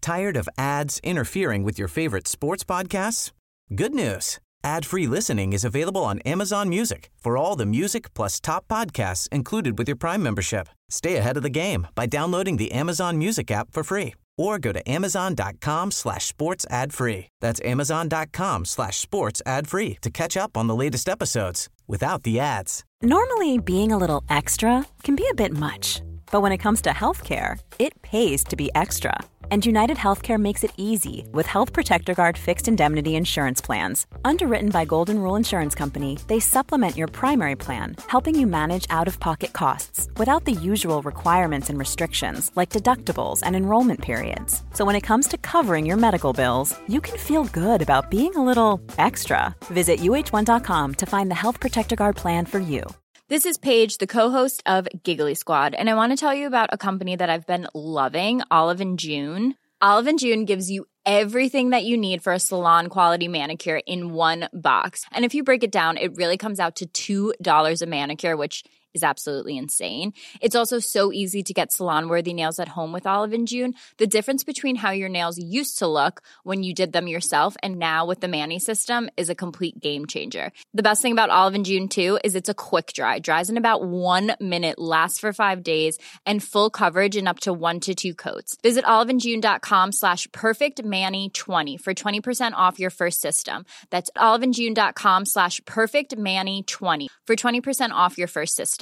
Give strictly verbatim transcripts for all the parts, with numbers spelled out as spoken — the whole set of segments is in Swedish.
Tired of ads interfering with your favorite sports podcasts? Good news. Ad-free listening is available on Amazon Music for all the music plus top podcasts included with your Prime membership. Stay ahead of the game by downloading the Amazon Music app for free or go to amazon.com slash sports ad free. That's amazon.com slash sports ad free to catch up on the latest episodes without the ads. Normally, being a little extra can be a bit much, but when it comes to healthcare, it pays to be extra. And United Healthcare makes it easy with Health Protector Guard fixed indemnity insurance plans. Underwritten by Golden Rule Insurance Company, they supplement your primary plan, helping you manage out-of-pocket costs without the usual requirements and restrictions like deductibles and enrollment periods. So when it comes to covering your medical bills, you can feel good about being a little extra. Visit U H one dot com to find the Health Protector Guard plan for you. This is Paige, the co-host of Giggly Squad, and I want to tell you about a company that I've been loving, Olive and June. Olive and June gives you everything that you need for a salon-quality manicure in one box. And if you break it down, it really comes out to two dollars a manicure, which is absolutely insane. It's also so easy to get salon-worthy nails at home with Olive and June. The difference between how your nails used to look when you did them yourself and now with the Mani system is a complete game changer. The best thing about Olive and June, too, is it's a quick dry. Dries in about one minute, lasts for five days, and full coverage in up to one to two coats. Visit oliveandjune.com slash perfectmani20 for twenty percent off your first system. That's oliveandjune.com slash perfectmani20 for twenty percent off your first system.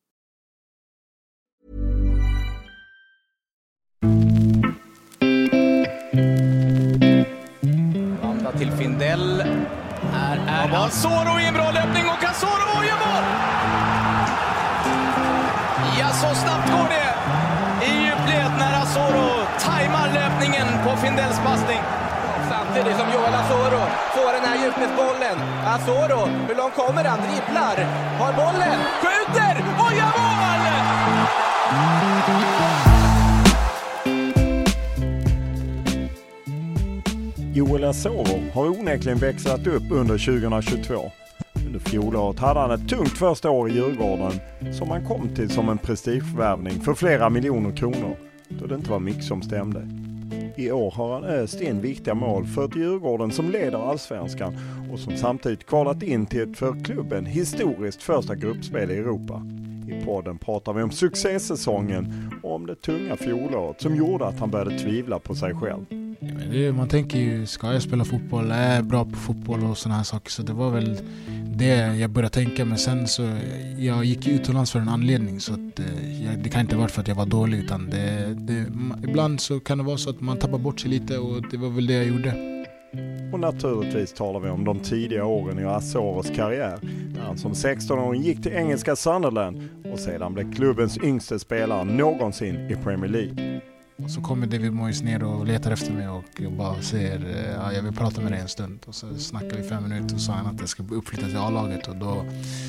Vanda till Findell. Här är Asoro i en bra löpning och Asoro gör mål! Ja, så snabbt går det i djupled när Asoro tajmar löpningen på Findells passning. Samtidigt som Joel Asoro får den här djupledsbollen. Asoro, hur långt kommer han? Dribblar, har bollen, skjuter och gör mål! Joel Asoro har onekligen växlat upp under tjugohundratjugotvå. Under fjolåret hade han ett tungt första år i Djurgården som han kom till som en prestigevärvning för flera miljoner kronor då det inte var mycket som stämde. I år har han öst in viktiga mål för ett Djurgården som leder allsvenskan och som samtidigt kvalat in till ett för klubben historiskt första gruppspel i Europa. I podden pratar vi om succésäsongen och om det tunga fjolåret som gjorde att han började tvivla på sig själv. Ja, men det, man tänker ju, ska jag spela fotboll? Är jag bra på fotboll och såna här saker? Så det var väl det jag började tänka. Men sen så, jag gick utomlands för en anledning. Så att, jag, det kan inte vara för att jag var dålig. Utan det, det, ibland så kan det vara så att man tappar bort sig lite. Och det var väl det jag gjorde. Och naturligtvis talar vi om de tidiga åren i Asoros karriär. Där han som sexton-åring gick till engelska Sunderland. Och sedan blev klubbens yngste spelare någonsin i Premier League. Och så kommer David Moyes ner och letar efter mig och jag bara säger ja, jag vill prata med dig en stund. Och så snackar vi fem minuter och sa han att jag ska uppflytta till A-laget. Och då,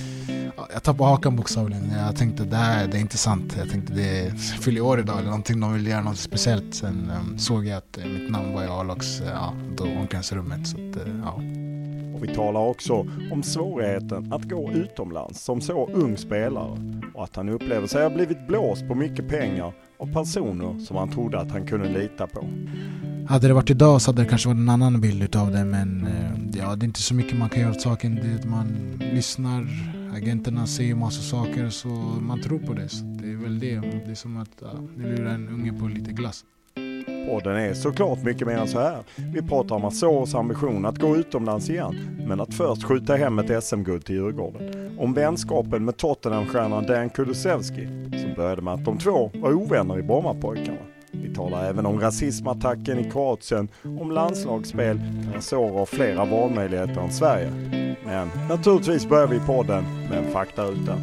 ja, jag tappade hakan bokstavligen. Jag tänkte det här det är inte sant. Jag tänkte det fyller år idag eller någonting. De vill göra något speciellt. Sen um, såg jag att mitt namn var i A-lags, ja, då omklädningsrummet. Så att, ja. Och vi talar också om svårigheten att gå utomlands som så ung spelare. Och att han upplever sig ha blivit blåst på mycket pengar av personer som han trodde att han kunde lita på. Hade det varit idag så hade det kanske varit en annan bild av det. Men ja, det är inte så mycket man kan göra åt saken. Det är att man lyssnar, agenterna säger massa saker så man tror på det. Så det är väl det. Det är som att ja, ni lurar en unge på lite glass. Podden är såklart mycket mer än så här. Vi pratar om Asoros ambition att gå utomlands igen, men att först skjuta hem ett S M-guld till Djurgården. Om vänskapen med Tottenham-stjärnan Dejan Kulusevski, som började med att de två var ovänner i Brommapojkarna. Vi talar även om rasismattacken i Kroatien, om landslagsspel där Asoro har flera valmöjligheter än Sverige. Men naturligtvis börjar vi podden med en faktaruta.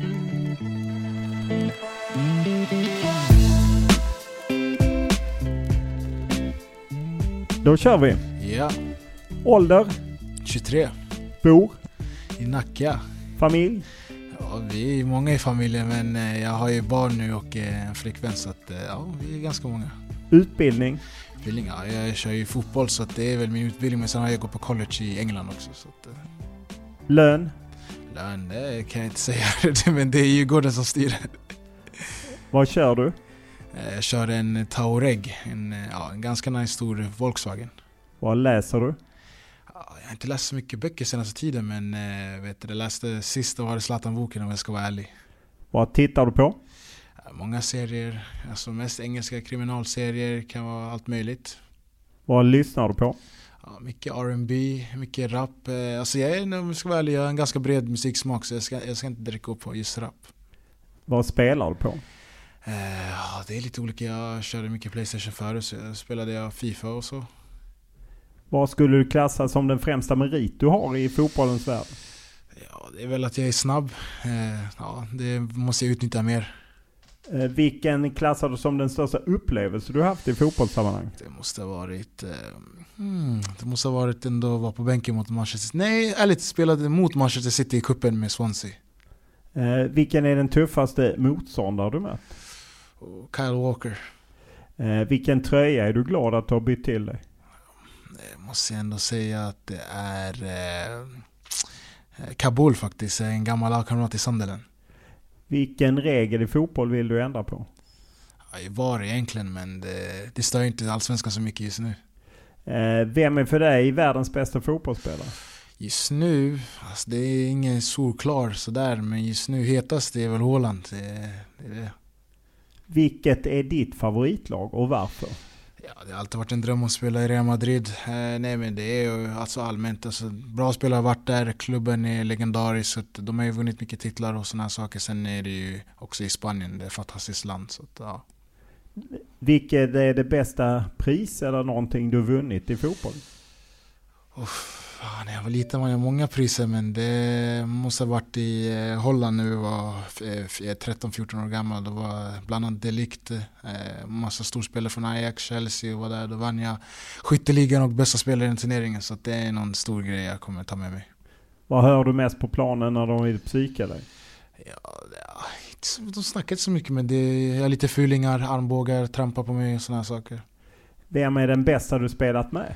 Då kör vi. Ja. Ålder? tjugotre. Bor? I Nacka. Familj? Ja, vi är många i familjen men jag har ju barn nu och en flickvän så att ja, vi är ganska många. Utbildning? Utbildning, ja, jag kör ju fotboll så att det är väl min utbildning, men sen har jag gått på college i England också. Så att, lön? Lön, det kan jag inte säga, men det är ju Djurgården som styr. Vad kör du? Jag kör en Touareg, en, ja, en ganska nice stor Volkswagen. Vad läser du? Jag har inte läst så mycket böcker senaste tiden, men vet du, jag läste sista var det Zlatan-boken om jag ska vara ärlig. Vad tittar du på? Många serier, alltså mest engelska kriminalserier, kan vara allt möjligt. Vad lyssnar du på? Ja, mycket R and B, mycket rap. Alltså jag är, om jag ska vara ärlig, jag har en ganska bred musiksmak, så jag ska, jag ska inte dricka upp på just rap. Vad spelar du på? Eh, ja, det är lite olika. Jag körde mycket PlayStation förut, så jag spelade jag FIFA och så. Vad skulle du klassa som den främsta merit du har i fotbollens värld? Ja, det är väl att jag är snabb. Eh, ja, det måste jag utnyttja mer. Eh, vilken klassar du som den största upplevelse du har haft i fotbollssammanhang? Det måste ha varit... Eh, hmm, det måste ha varit ändå att vara på bänken mot Manchester City. Nej, ärligt, spelade mot Manchester City i kuppen med Swansea. Eh, vilken är den tuffaste motståndare du mött? Och Kyle Walker. Eh, vilken tröja är du glad att du har bytt till dig? Jag måste ändå säga att det är eh, Kabul faktiskt, en gammal lagkamrat i Sunderland. Vilken regel i fotboll vill du ändra på? Ja, det var egentligen, men det, det stör inte allsvenskan så mycket just nu. Eh, vem är för dig världens bästa fotbollsspelare? Just nu, alltså det är ingen solklar sådär, men just nu hetast det är väl Haaland. Det, det är det. Vilket är ditt favoritlag och varför? Ja, det har alltid varit en dröm att spela i Real Madrid. Eh, nej, men det är ju alltså allmänt. Alltså, bra spelare har varit där. Klubben är legendarisk. Så de har ju vunnit mycket titlar och sådana saker. Sen är det ju också i Spanien. Det är ett fantastiskt land. Så att, ja. Vilket är det bästa pris eller någonting du vunnit i fotboll? Uff. När jag var liten var jag många priser, men det måste ha varit i Holland nu. Jag var tretton fjorton år gammal. Då var bland annat De Ligt, massa storspelare från Ajax, Chelsea och var där. Då vann jag skytteligan och bästa spelare i den turneringen, så att det är någon stor grej jag kommer ta med mig. Vad hör du mest på planen när de vill psyka dig? Ja, de snackar inte så mycket, men det är lite fulingar, armbågar, trampar på mig och sådana saker. Vem är den bästa du spelat med?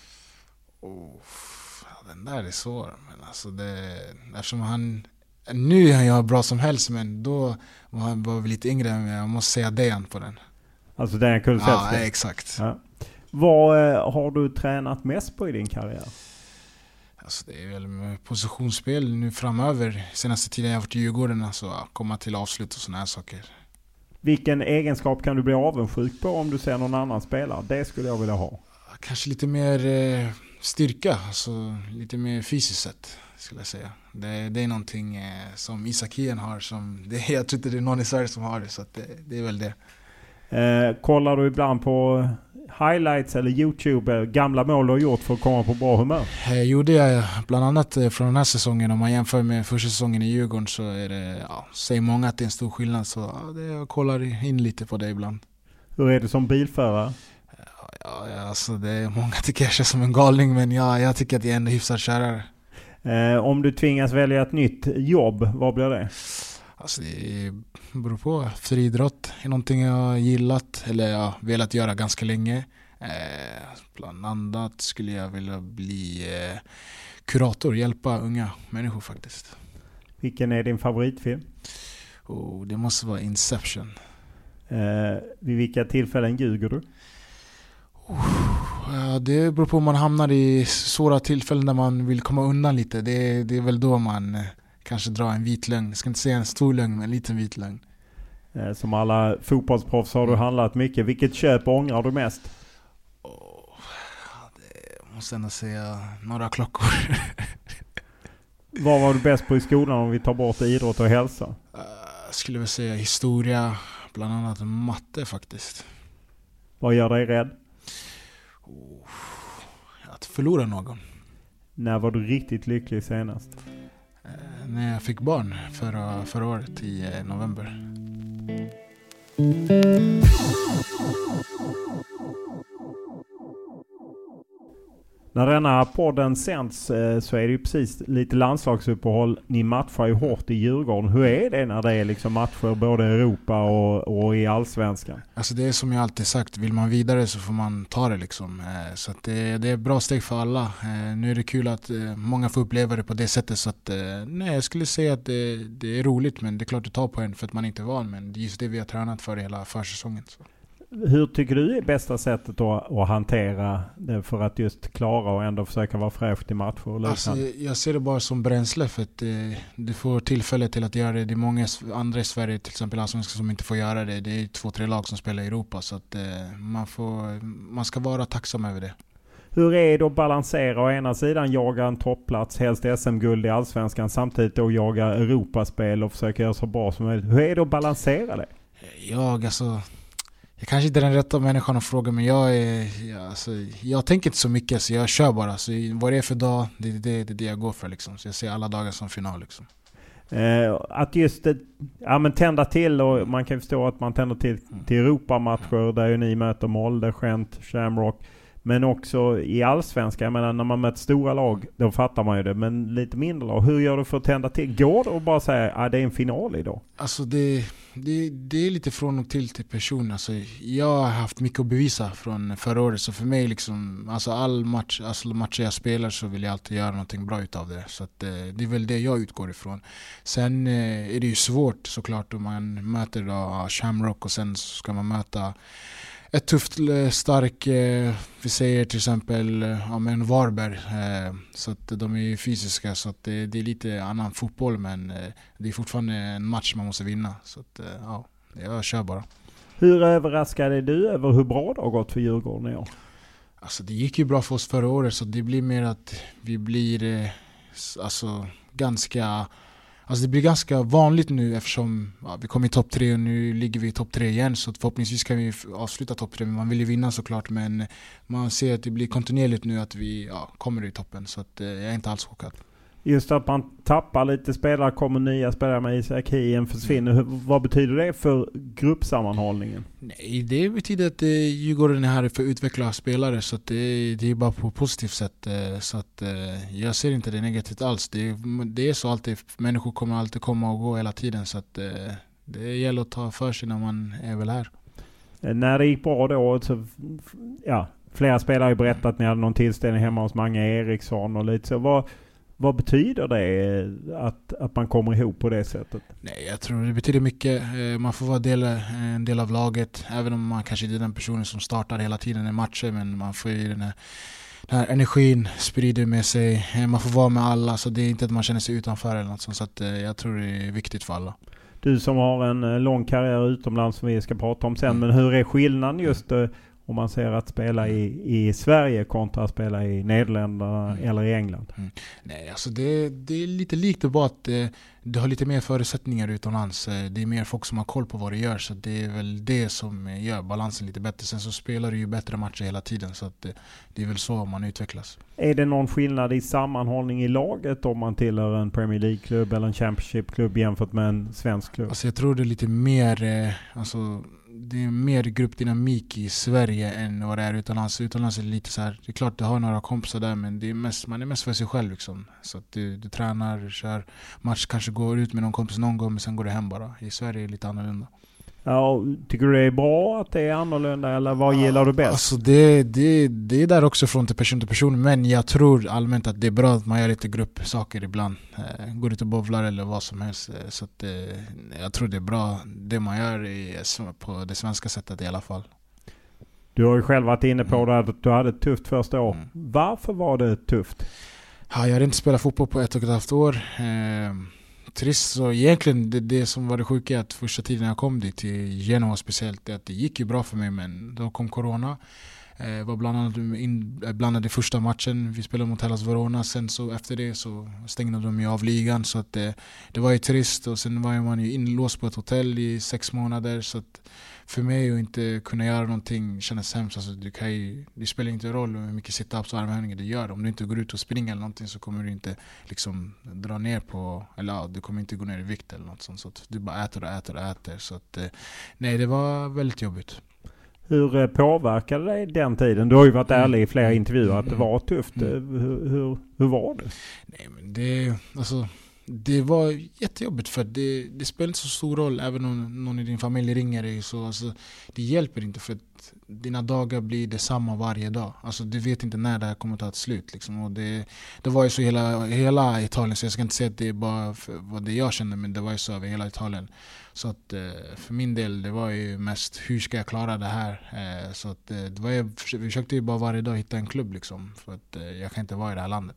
Oh. Den där är svår, men alltså det, eftersom han nu är jag bra som helst, men då var han var vi lite yngre, men jag måste säga Dejan på den. Alltså Dejan Kulusevski? Ja, exakt. Ja. Vad eh, har du tränat mest på i din karriär? Alltså det är väl med positionsspel nu framöver. Senaste tiden jag har varit i Djurgården, alltså komma till avslut och såna här saker. Vilken egenskap kan du bli avundsjuk på om du ser någon annan spelare? Det skulle jag vilja ha. Kanske lite mer eh, styrka, alltså lite mer fysiskt sett skulle jag säga. Det, det är någonting eh, som Isak Hien har, som det, jag tror inte det är någon i Sverige som har det, så att det, det är väl det. Eh, kollar du ibland på highlights eller YouTube, gamla mål du har gjort för att komma på bra humör? Eh, gjorde jag bland annat eh, från den här säsongen. Om man jämför med första säsongen i Djurgården, så är det, ja, säger många att det är en stor skillnad, så ja, det, jag kollar in lite på det ibland. Hur är det som bilförare? Ja, alltså det är många tycker jag känns som en galning, men ja, jag tycker att jag är ändå hyfsat kärare. Eh, om du tvingas välja ett nytt jobb, vad blir det? Alltså det beror på. Friidrott är någonting jag har gillat, eller jag har velat göra ganska länge. Eh, bland annat skulle jag vilja bli eh, kurator, hjälpa unga människor faktiskt. Vilken är din favoritfilm? Oh, det måste vara Inception. Eh, vid vilka tillfällen ljuger du? Ja, det beror på om man hamnar i svåra tillfällen där man vill komma undan lite. Det, det är väl då man eh, kanske drar en vit lögn. Jag ska inte säga en stor lögn, men en liten vit lögn. Eh, som alla fotbollsproffs har du handlat mycket. Vilket köp ångrar du mest? Oh, det måste ändå säga några klockor. Vad var du bäst på i skolan om vi tar bort idrott och hälsa? Uh, skulle väl säga historia, bland annat matte faktiskt. Vad gör dig rädd? Oh, att förlora någon. När var du riktigt lycklig senast? Eh, när jag fick barn förra, förra året i eh, november. När denna podden sänds så är det ju precis lite landslagsuppehåll. Ni matchar ju hårt i Djurgården. Hur är det när det är liksom matcher både i Europa och, och i Allsvenskan? Alltså det är som jag alltid sagt, vill man vidare så får man ta det liksom. Så att det, det är bra steg för alla. Nu är det kul att många får uppleva det på det sättet, så att nej, jag skulle säga att det, det är roligt, men det är klart att ta på en för att man inte är van, men det är just det vi har tränat för hela försäsongen. Så. Hur tycker du är bästa sättet att, att hantera det för att just klara och ändå försöka vara fräsch till matcher? Och alltså, jag ser det bara som bränsle för att eh, du får tillfälle till att göra det. Det är många andra i Sverige, till exempel allsvenskan, som inte får göra det. Det är två, tre lag som spelar i Europa, så att eh, man, får, man ska vara tacksam över det. Hur är det att balansera å ena sidan jaga en toppplats, helst S M-guld i allsvenskan, samtidigt då jaga Europaspel och försöka göra så bra som möjligt? Hur är det att balansera det? Jag alltså... Jag kanske inte är den rätta människan att fråga, men jag är, jag, alltså, jag tänker inte så mycket, så jag kör bara. Så vad det är för dag, det är det, det, det jag går för liksom. Så jag ser alla dagar som final liksom. Eh, att just det, ja, men tända till, och man kan förstå att man tänder till till Europamatcher där ju ni möter Molde, Gent, Shamrock. Men också i allsvenskan, jag menar, när man möter stora lag, då fattar man ju det. Men lite mindre lag, hur gör du för att tända till? Går det att bara säga att ah, det är en final idag? Alltså det, det, det är lite från och till till person. Alltså jag har haft mycket att bevisa från förra året. Så för mig, liksom, alltså all match, alltså matcher jag spelar, så vill jag alltid göra någonting bra utav det. Så att, det är väl det jag utgår ifrån. Sen är det ju svårt såklart om man möter då Shamrock och sen ska man möta ett tufft, stark, vi säger till exempel ja, men Varberg, så att de är ju fysiska, så att det, det är lite annan fotboll, men det är fortfarande en match man måste vinna, så att ja, jag kör bara. Hur överraskad är du över hur bra det har gått för Djurgården i år? Alltså det gick ju bra för oss förra året, så det blir mer att vi blir alltså ganska... Alltså det blir ganska vanligt nu, eftersom ja, vi kom i topp tre och nu ligger vi i topp tre igen, så förhoppningsvis kan vi avsluta topp tre. Man vill ju vinna såklart, men man ser att det blir kontinuerligt nu att vi ja, kommer i toppen, så att, eh, jag är inte alls chockad. Just att man tappar lite spelare, kommer nya spelare med Isak Hien försvinner. Mm. Hur, vad betyder det för gruppsammanhållningen? Nej, det betyder att eh, Djurgården är här för att utveckla spelare, så att det, det är bara på ett positivt sätt. Eh, så att eh, jag ser inte det negativt alls. Det, det är så alltid, människor kommer alltid komma och gå hela tiden, så att eh, det gäller att ta för sig när man är väl här. Eh, när det gick bra då, så ja, flera spelare har ju berättat att ni hade någon tillställning hemma hos Mange Eriksson och lite så. Vad Vad betyder det att, att man kommer ihop på det sättet? Nej, jag tror det betyder mycket. Man får vara del, en del av laget, även om man kanske inte är den personen som startar hela tiden i matcher, men man får ju den här, den här energin sprider med sig. Man får vara med alla, så det är inte att man känner sig utanför eller något sånt, så att jag tror det är viktigt för alla. Du som har en lång karriär utomlands som vi ska prata om sen, mm. men hur är skillnaden just om man ser att spela i, i Sverige kontra att spela i Nederländerna mm. eller i England? Mm. Nej, alltså det, det är lite likt, bara att det, det har lite mer förutsättningar utomlands. Det är mer folk som har koll på vad det gör, så det är väl det som gör balansen lite bättre. Sen så spelar du ju bättre matcher hela tiden, så att det, det är väl så man utvecklas. Är det någon skillnad i sammanhållning i laget om man tillhör en Premier League-klubb eller en Championship-klubb jämfört med en svensk klubb? Alltså jag tror det är lite mer... Eh, alltså det är mer gruppdynamik i Sverige än vad det är utomlands. Utomlands är det lite så här, det är klart du har några kompisar där, men det är mest, man är mest för sig själv liksom. Så att du, du tränar, kör match, kanske går ut med någon kompis någon gång, men sen går du hem bara. I Sverige är det lite annorlunda. Ja, tycker du det är bra att det är annorlunda, eller vad gillar du bäst? Alltså det, det, det är där också från till person till person, men jag tror allmänt att det är bra att man gör lite gruppsaker ibland. Eh, går ut och bovlar eller vad som helst. Eh, så att, eh, jag tror det är bra det man gör i, på det svenska sättet i alla fall. Du har ju själv varit inne på det att du hade ett tufft första år. Mm. Varför var det tufft? Ja, jag hade inte spelat fotboll på ett och ett halvt år. Eh, Trist, så egentligen det, det som var det sjuka att första tiden jag kom dit till Genoa speciellt, att det gick ju bra för mig, men då kom corona. Eh, var bland annat inblandad i första matchen, vi spelade mot Hellas Verona, sen så efter det så stängde de ju av ligan, så att det, det var ju trist, och sen var man ju inlåst på ett hotell i sex månader, så att för mig att inte kunna göra någonting kändes hemskt. Alltså, du kan ju, det spelar inte roll hur mycket sit-ups och armhävningar du gör. Om du inte går ut och springer eller någonting, så kommer du inte liksom dra ner på, eller ja, du kommer inte gå ner i vikt eller något sånt. Så att du bara äter och äter och äter. Så att, nej, det var väldigt jobbigt. Hur påverkade dig den tiden? Du har ju varit ärlig i flera intervjuer att det var tufft. Hur, hur, hur var det? Nej, men det, alltså, det var jättejobbigt för det, det spelar inte så stor roll även om någon i din familj ringer dig. Så, alltså, det hjälper inte för att dina dagar blir detsamma varje dag. Alltså, du vet inte när det här kommer att ta ett slut. Liksom. Och det, det var ju så hela, hela Italien, så jag ska inte säga att det är bara vad det jag kände, men det var ju så över hela Italien. Så att för min del, det var ju mest hur ska jag klara det här. Så att det var ju, vi försökte ju bara varje dag hitta en klubb liksom, för att jag kan inte vara i det här landet.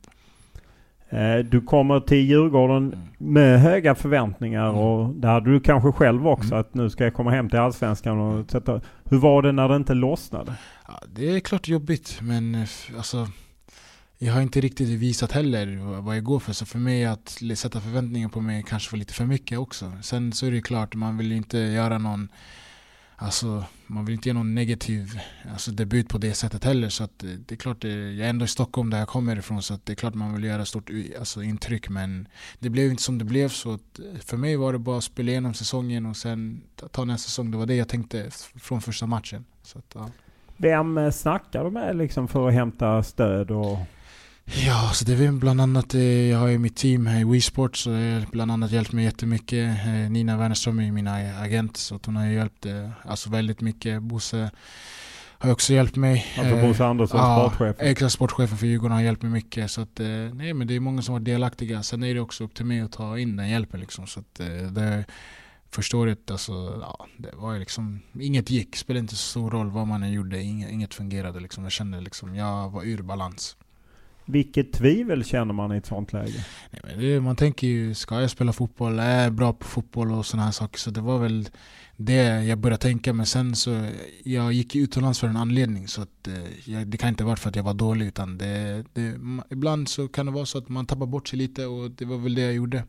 Du kommer till Djurgården mm. med höga förväntningar mm. och där hade du kanske själv också mm. att nu ska jag komma hem till Allsvenskan och sätta. Hur var det när det inte lossnade? Ja, det är klart jobbigt, men alltså jag har inte riktigt visat heller vad jag går för. Så för mig att sätta förväntningar på mig kanske var lite för mycket också. Sen så är det klart, man vill inte göra någon, alltså man vill inte göra någon negativ alltså, debut på det sättet heller. Så att det är klart, jag är ändå i Stockholm där jag kommer ifrån, så att det är klart man vill göra stort alltså, intryck. Men det blev inte som det blev, så att för mig var det bara att spela igenom säsongen och sen ta nästa säsong. Det var det jag tänkte från första matchen. Så att, ja. Vem snackar du med liksom för att hämta stöd? Och ja, så det är bland annat, jag har ju mitt team här i WeSport, så det har bland annat hjälpt mig jättemycket. Nina Wernerström är min agent, så hon har hjälpt alltså väldigt mycket. Bosse har också hjälpt mig. Alltså Bosse Andersson, ja, sportchef. Exakt, sportchefen för Djurgården har hjälpt mig mycket. Så att, nej, men det är många som var delaktiga. Sen är det också upp till mig att ta in den hjälpen liksom. Så att det förstår det, alltså, ja, det var ju liksom, inget gick, spelade inte så stor roll vad man än gjorde, inget, inget fungerade liksom. Jag kände liksom, jag var ur balans. Vilket tvivel känner man i ett sånt läge? Nej, men det, man tänker ju, ska jag spela fotboll? Är jag bra på fotboll och såna här saker? Så det var väl det jag började tänka. Men sen så, jag gick utomlands för en anledning. Så att, jag, det kan inte vara för att jag var dålig. Utan det, det, ibland så kan det vara så att man tappar bort sig lite. Och det var väl det jag gjorde.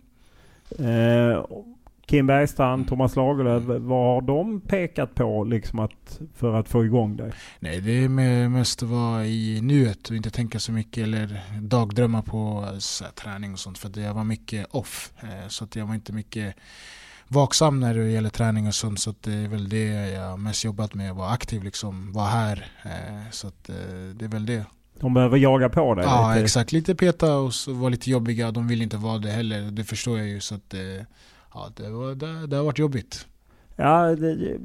Eh, Kim Bergstrand, Thomas Lagerlöf, vad har de pekat på liksom att, för att få igång dig? Nej, det är mest att vara i nuet och inte tänka så mycket eller dagdrömma på så här, träning och sånt, för att jag var mycket off, så att jag var inte mycket vaksam när det gäller träning och sånt, så att det är väl det jag mest jobbat med, att vara aktiv liksom, vara här, så att det är väl det. De behöver jaga på dig? Ja, lite. Exakt, lite peta och vara lite jobbiga, de vill inte vara det heller, det förstår jag ju, så att ja, det, var, det, det har varit jobbigt. Ja, det,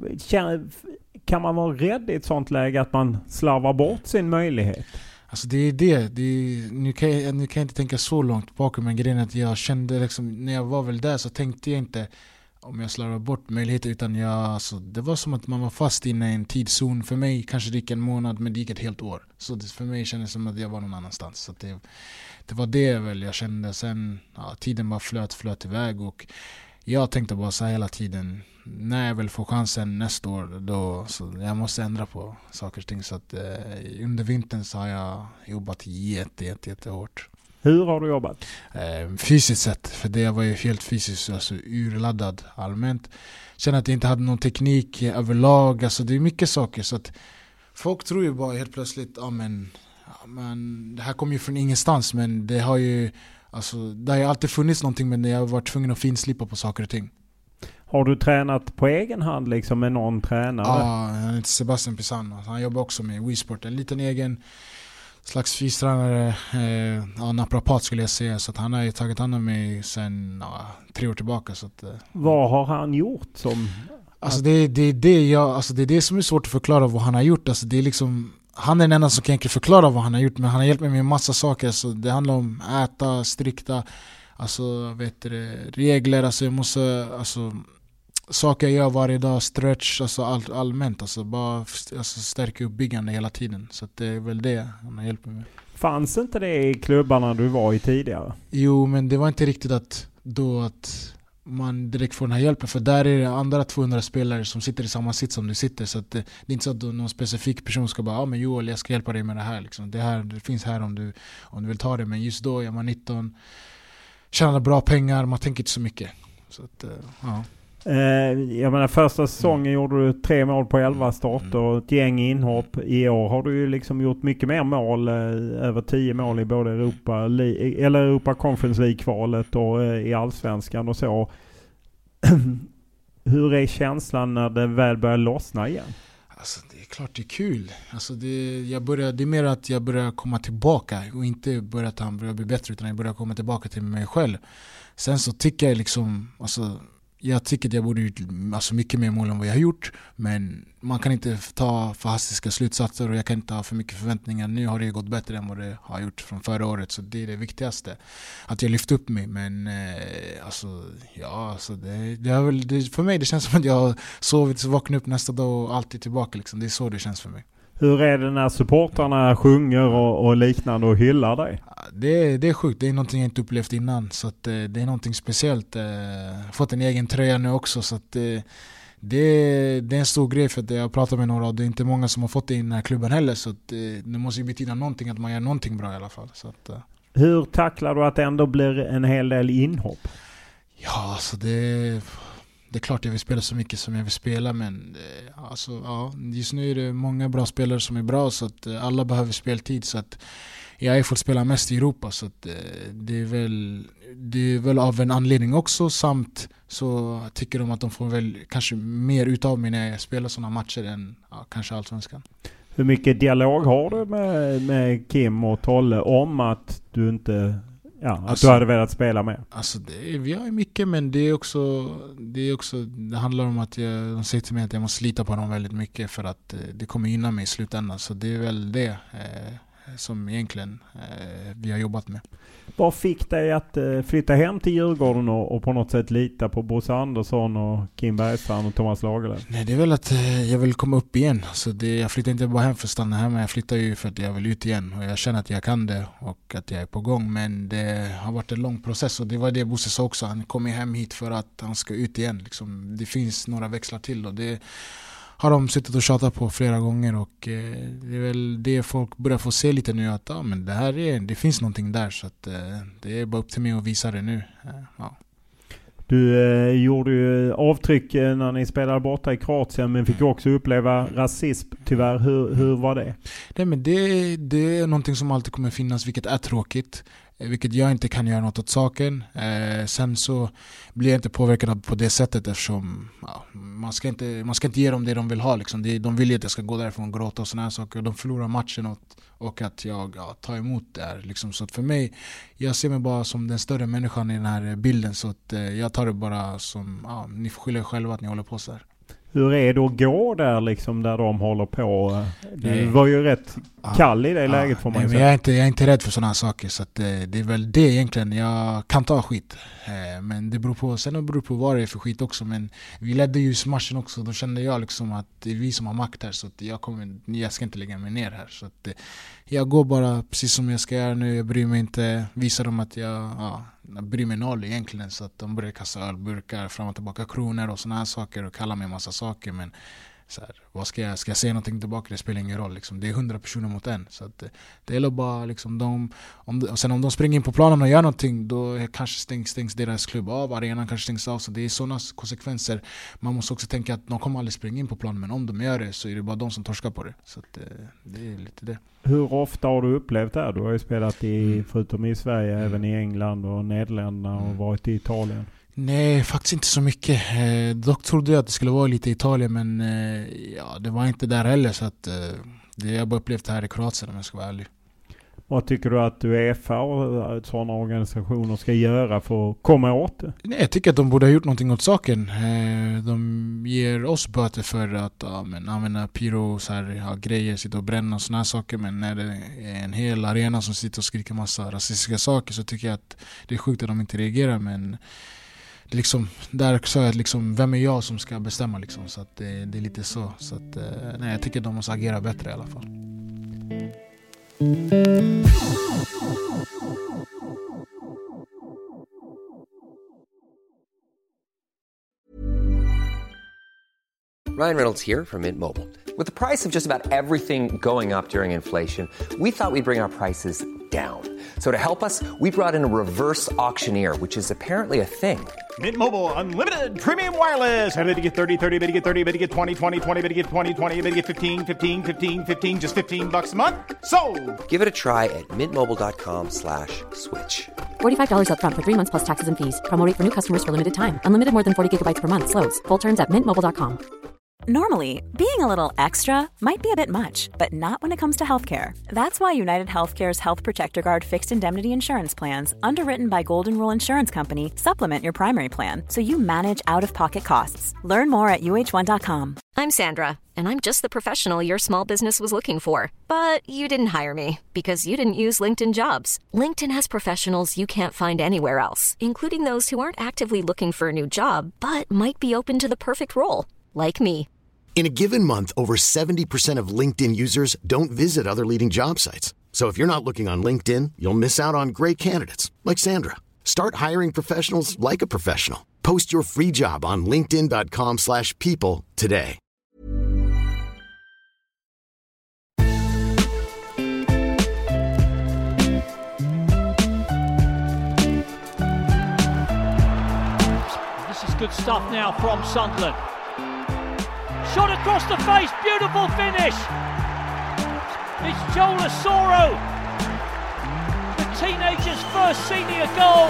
kan man vara rädd i ett sånt läge att man slarvar bort sin möjlighet? Alltså det är det. det är, nu, kan jag, nu kan jag inte tänka så långt bakom, men grejen att jag kände liksom, när jag var väl där så tänkte jag inte om jag slarvar bort möjligheter, utan jag, alltså, det var som att man var fast inne i en tidszon. För mig kanske det gick en månad, men det gick ett helt år. Så det, för mig kändes det som att jag var någon annanstans. Så det, det var det väl jag kände. Sen ja, tiden bara flöt, flöt iväg, och jag tänkte bara så här hela tiden, när jag väl får chansen nästa år, då så jag måste ändra på saker och ting. Så att eh, under vintern så har jag jobbat jätte, jätte, jätte hårt. Hur har du jobbat? Eh, fysiskt sett, för det var ju helt fysiskt, alltså urladdad allmänt. Känner att jag inte hade någon teknik överlag, alltså det är mycket saker. Så att folk tror ju bara helt plötsligt, ja men, ja, men det här kommer ju från ingenstans, men det har ju Alltså, det har ju alltid funnits någonting, men jag har varit tvungen att finslipa på saker och ting. Har du tränat på egen hand liksom med någon tränare? Ja, han heter Sebastian Pisano. Han jobbar också med WeSport. En liten egen slags fystränare, eh, ja, naprapat skulle jag säga. Så att han har ju tagit hand om mig sedan ja, tre år tillbaka. Så att, eh. Vad har han gjort som... Alltså det, det, det, jag, alltså det är det som är svårt att förklara vad han har gjort. Alltså det är liksom... Han är den enda som kan förklara vad han har gjort, men han har hjälpt mig med en massa saker. Så det handlar om äta, strikta, alltså, vet du, regler, alltså jag måste, alltså, saker jag gör varje dag, stretch, alltså all, allmänt, alltså bara alltså, stärka uppbyggande hela tiden. Så att det är väl det han har hjälpt mig med. Fanns inte det i klubbarna du var i tidigare? Jo, men det var inte riktigt att då att man direkt får den här hjälpen, för där är det andra tvåhundra spelare som sitter i samma sitt som du sitter, så att det, det är inte så att någon specifik person ska bara, ja ah, men Joel, jag ska hjälpa dig med det här liksom. det här, det finns här om du, om du vill ta det, men just då är man nitton, tjänar bra pengar, man tänker inte så mycket, så att, ja. Eh, jag menar, första säsongen mm. gjorde du tre mål på elva starter och ett gäng inhopp. I år har du ju liksom gjort mycket mer mål, eh, över tio mål i både Europa eller Europa Conference League-kvalet och eh, i Allsvenskan och så. Hur är känslan när det väl börjar lossna igen? Alltså det är klart det är kul. Alltså det, jag börjar, det är mer att jag börjar komma tillbaka och inte börja att han börjar bli bättre, utan jag börjar komma tillbaka till mig själv. Sen så tycker jag liksom, alltså, jag tycker att jag borde gjort alltså, mycket mer mål än vad jag har gjort, men man kan inte ta för hastiga slutsatser och jag kan inte ha för mycket förväntningar. Nu har det gått bättre än vad det har gjort från förra året, så det är det viktigaste. Att jag lyft upp mig, men eh, alltså, ja, alltså det, det är väl, det, för mig det känns som att jag har sovit så vaknar upp nästa dag och alltid tillbaka liksom. Det är så det känns för mig. Hur är det när supportarna sjunger och, och liknande och hyllar dig? Det, det är sjukt, det är någonting jag inte upplevt innan, så att, det är någonting speciellt. Jag har fått en egen tröja nu också, så att det, det, det är en stor grej, för att jag har pratat med några och det är inte många som har fått det i den här klubben heller, så att det, det måste ju betyda någonting att man gör någonting bra i alla fall. Så att, hur tacklar du att det ändå blir en hel del inhopp? Ja, så det... Det är klart jag vill spela så mycket som jag vill spela, men alltså, ja, just nu är det många bra spelare som är bra, så att alla behöver speltid, så att jag har fått spela mest i Europa, så att det är väl, det är väl av en anledning också, samt så tycker de att de får väl kanske mer utav mig när jag spelar sådana matcher än ja, kanske allsvenskan. Hur mycket dialog har du med, med Kim och Tolle om att du inte... Ja, att alltså, du hade velat spela med. Alltså det är, vi har mycket, men det är också det är också det handlar om att jag, de säger till mig att jag måste slita på dem väldigt mycket för att eh, det kommer gynna mig i slutändan, så det är väl det eh, som egentligen eh, vi har jobbat med. Vad fick dig att eh, flytta hem till Djurgården och, och på något sätt lita på Bosse Andersson och Kim Bergstrand och Thomas Lagerlöf? Nej, det är väl att eh, jag vill komma upp igen. Så det, jag flyttar inte bara hem för att stanna hemma, jag flyttar ju för att jag vill ut igen. Och jag känner att jag kan det och att jag är på gång. Men det har varit en lång process, och det var det Bosse sa också. Han kommer hem hit för att han ska ut igen. Liksom, det finns några växlar till, och det har de suttit och tjatat på flera gånger, och eh, det är väl det folk börjar få se lite nu, att ja, men det här är, det finns någonting där, så att, eh, det är bara upp till mig att visa det nu. Eh, ja. Du eh, gjorde ju avtryck eh, när ni spelade borta i Kroatien, men fick också uppleva rasism tyvärr. Hur, hur var det? Nej, men det, det är någonting som alltid kommer finnas, vilket är tråkigt. Vilket jag inte kan göra något åt saken. Eh, sen så blir jag inte påverkad på det sättet, eftersom ja, man, ska inte, man ska inte ge dem det de vill ha. Liksom. Det, de vill ju att jag ska gå därifrån och gråta och såna här saker. Och de förlorar matchen och, och att jag ja, tar emot det här. Liksom. Så att för mig, jag ser mig bara som den större människan i den här bilden. Så att, eh, jag tar det bara som, ja, ni får skylla er själva att ni håller på så här. Hur är det att gå där liksom, där de håller på? Det var ju rätt kall i det ja, läget får man nej, säga. Men jag, är inte, jag är inte rädd för sådana här saker, så att det, det är väl det egentligen. Jag kan ta skit. Eh, men det beror på, sen det beror på vad det är för skit också. Men vi ledde ju matchen också. Då kände jag liksom att det är vi som har makt här, så att jag, kommer, jag ska inte lägga mig ner här. Så att, jag går bara precis som jag ska göra nu. Jag bryr mig inte. Visar dem att jag... Ja, jag bryr mig noll egentligen, så att de börjar kasta ölburkar fram och tillbaka, kronor och såna här saker, och kalla mig en massa saker, men så här, vad ska jag, ska jag säga någonting tillbaka? Det spelar ingen roll liksom. Det är hundra personer mot en, så att det är bara liksom de, om de, och sen om de springer in på planen och gör någonting, då kanske stängs, stängs deras klubb av, arenan kanske stängs av, så det är sådana konsekvenser. Man måste också tänka att de kommer aldrig springa in på planen, men om de gör det så är det bara de som torskar på det, så att det är lite det. Hur ofta har du upplevt det här? Du har ju spelat i, förutom i Sverige, mm. även i England och Nederländerna och mm. varit i Italien. Nej, faktiskt inte så mycket. Eh, dock trodde jag att det skulle vara lite i Italien, men eh, ja, det var inte där heller, så att, eh, det jag bara upplevt här i Kroatien, om jag ska vara ärlig. Vad tycker du att UEFA och sådana organisationer ska göra för att komma åt det? Nej, jag tycker att de borde ha gjort någonting åt saken. De ger oss böter för att ja, men, använda pyro, så här, ja, grejer, sitta och bränna och såna här saker. Men när det är en hel arena som sitter och skriker massa rasistiska saker, så tycker jag att det är sjukt att de inte reagerar. Men liksom, där sa jag att liksom, vem är jag som ska bestämma liksom, så att det, det är lite så. Så att, nej, jag tycker att de måste agera bättre i alla fall. Ryan Reynolds here from Mint Mobile. With the price of just about everything going up during inflation, we thought we'd bring our prices down. So to help us, we brought in a reverse auctioneer, which is apparently a thing. Mint Mobile Unlimited Premium Wireless. How to get thirty, thirty, how to get thirty, how to get twenty, twenty, twenty, how to get twenty, twenty, how to get fifteen, fifteen, fifteen, fifteen, just fifteen bucks a month? Sold! Give it a try at mintmobile.com slash switch. forty-five dollars up front for three months plus taxes and fees. Promo rate for new customers for limited time. Unlimited more than forty gigabytes per month. Slows full terms at mint mobile dot com. Normally, being a little extra might be a bit much, but not when it comes to healthcare. That's why United Healthcare's Health Protector Guard fixed indemnity insurance plans, underwritten by Golden Rule Insurance Company, supplement your primary plan so you manage out-of-pocket costs. Learn more at U H one dot com. I'm Sandra, and I'm just the professional your small business was looking for. But you didn't hire me because you didn't use LinkedIn Jobs. LinkedIn has professionals you can't find anywhere else, including those who aren't actively looking for a new job, but might be open to the perfect role, like me. In a given month, over seventy percent of LinkedIn users don't visit other leading job sites. So if you're not looking on LinkedIn, you'll miss out on great candidates like Sandra. Start hiring professionals like a professional. Post your free job on linkedin dot com slash people today. This is good stuff now from Sunderland. Shot across the face, beautiful finish. It's Joel Asoro, the teenager's first senior goal.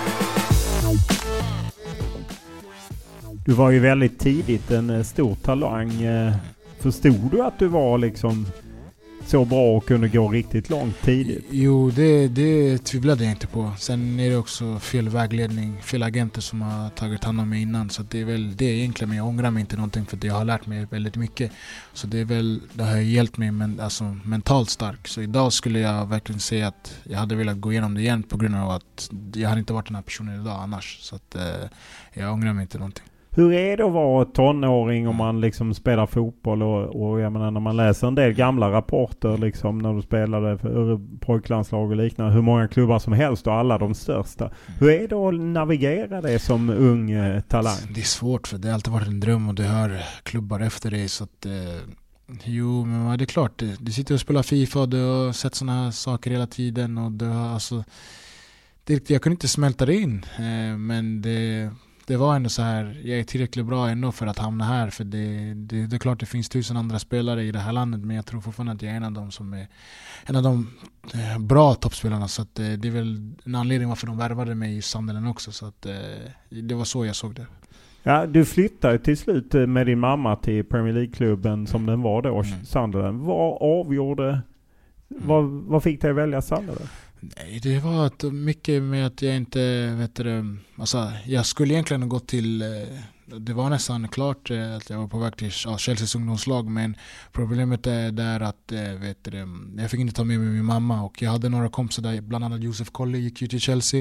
Du var ju väldigt tidigt en stor talang. Förstod du att du var liksom så bra och kunde gå riktigt långt tidigt? Jo, det, det tvivlade jag inte på. Sen är det också fel vägledning, fel agenter som har tagit hand om mig innan. Så det är väl det egentligen, men jag ångrar mig inte någonting för det jag har lärt mig väldigt mycket. Så det är väl, det har hjälpt mig men, alltså, mentalt stark. Så idag skulle jag verkligen säga att jag hade velat gå igenom det igen på grund av att jag hade inte varit den här personen idag annars. Så att eh, jag ångrar mig inte någonting. Hur är det att vara tonåring om man liksom spelar fotboll och, och jag menar, när man läser en del gamla rapporter liksom när du spelade för pojklandslag och liknande, hur många klubbar som helst och alla de största. Hur är det att navigera det som ung eh, talang? Det är svårt för det har alltid varit en dröm och du hör klubbar efter dig så att eh, jo, men det är klart, du, du sitter och spelar FIFA och du har sett såna här saker hela tiden och du har alltså det, jag kunde inte smälta det in eh, men det Det var ändå så här, jag är tillräckligt bra ändå för att hamna här. För det, det, det är klart det finns tusen andra spelare i det här landet. Men jag tror fortfarande att jag är en av dem som är en av de bra toppspelarna. Så att det, det är väl en anledning varför de värvade mig i Sunderland också. Så att det var så jag såg det. Ja, du flyttade till slut med din mamma till Premier League-klubben som den var då, mm. Sunderland. Vad avgjorde, mm. vad, vad fick dig välja Sunderland? Nej, det var att mycket med att jag inte vet du, alltså, jag skulle egentligen ha gått till, det var nästan klart att jag var på väg till ja, Chelseas ungdomslag, men problemet är där att vet du, jag fick inte ta med mig min mamma och jag hade några kompisar där, bland annat Josef Colley gick ju till Chelsea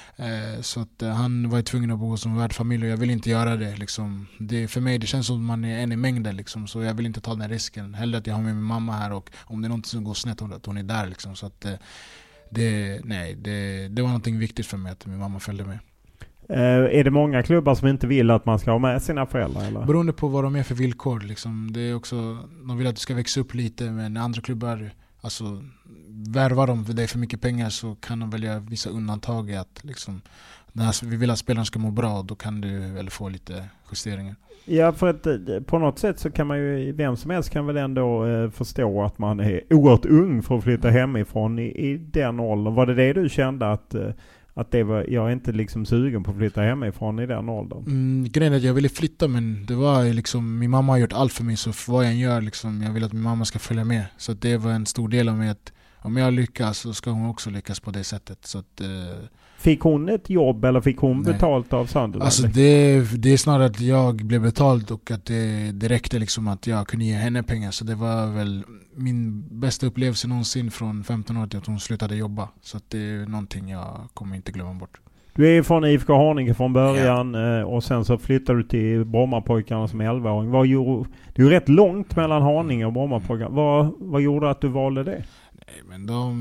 så att han var tvungen att bo som värdfamilj och jag vill inte göra det liksom. Det för mig det känns som att man är en i mängden liksom, så jag vill inte ta den risken. Hellre att jag har med min mamma här och om det är något som går snett att hon är där liksom, så att Det, nej, det, det var någonting viktigt för mig att min mamma följde med. Eh, är det många klubbar som inte vill att man ska ha med sina föräldrar? Eller? Beroende på vad de är för villkor. Liksom. Det är också, de vill att du ska växa upp lite, men andra klubbar, alltså, värvar de för dig för mycket pengar så kan de välja vissa undantag. Att, liksom, den här, vi vill att spelaren ska må bra, då kan du väl få lite justeringar. Ja, för att på något sätt så kan man ju, vem som helst kan väl ändå eh, förstå att man är oerhört ung för att flytta hemifrån i, i den åldern. Var det det du kände att, eh, att det var, jag är inte liksom sugen på att flytta hemifrån i den åldern? Mm, grejen är att jag ville flytta, men det var liksom, min mamma har gjort allt för mig, så för vad jag gör liksom, jag vill att min mamma ska följa med. Så det var en stor del av mig att om jag lyckas så ska hon också lyckas på det sättet. Så att, eh, fick hon ett jobb eller fick hon nej. betalt av Sunderland? Alltså det, det är snarare att jag blev betalt och att det, det räckte liksom att jag kunde ge henne pengar. Så det var väl min bästa upplevelse någonsin från femton år till att hon slutade jobba. Så att det är någonting jag kommer inte glömma bort. Du är från I F K Haninge från början, ja. Och sen så flyttade du till Brommapojkarna som elvaåring. Vad gjorde, det är ju rätt långt mellan Haninge och Brommapojkarna. Vad, vad gjorde att du valde det? Nej, men de...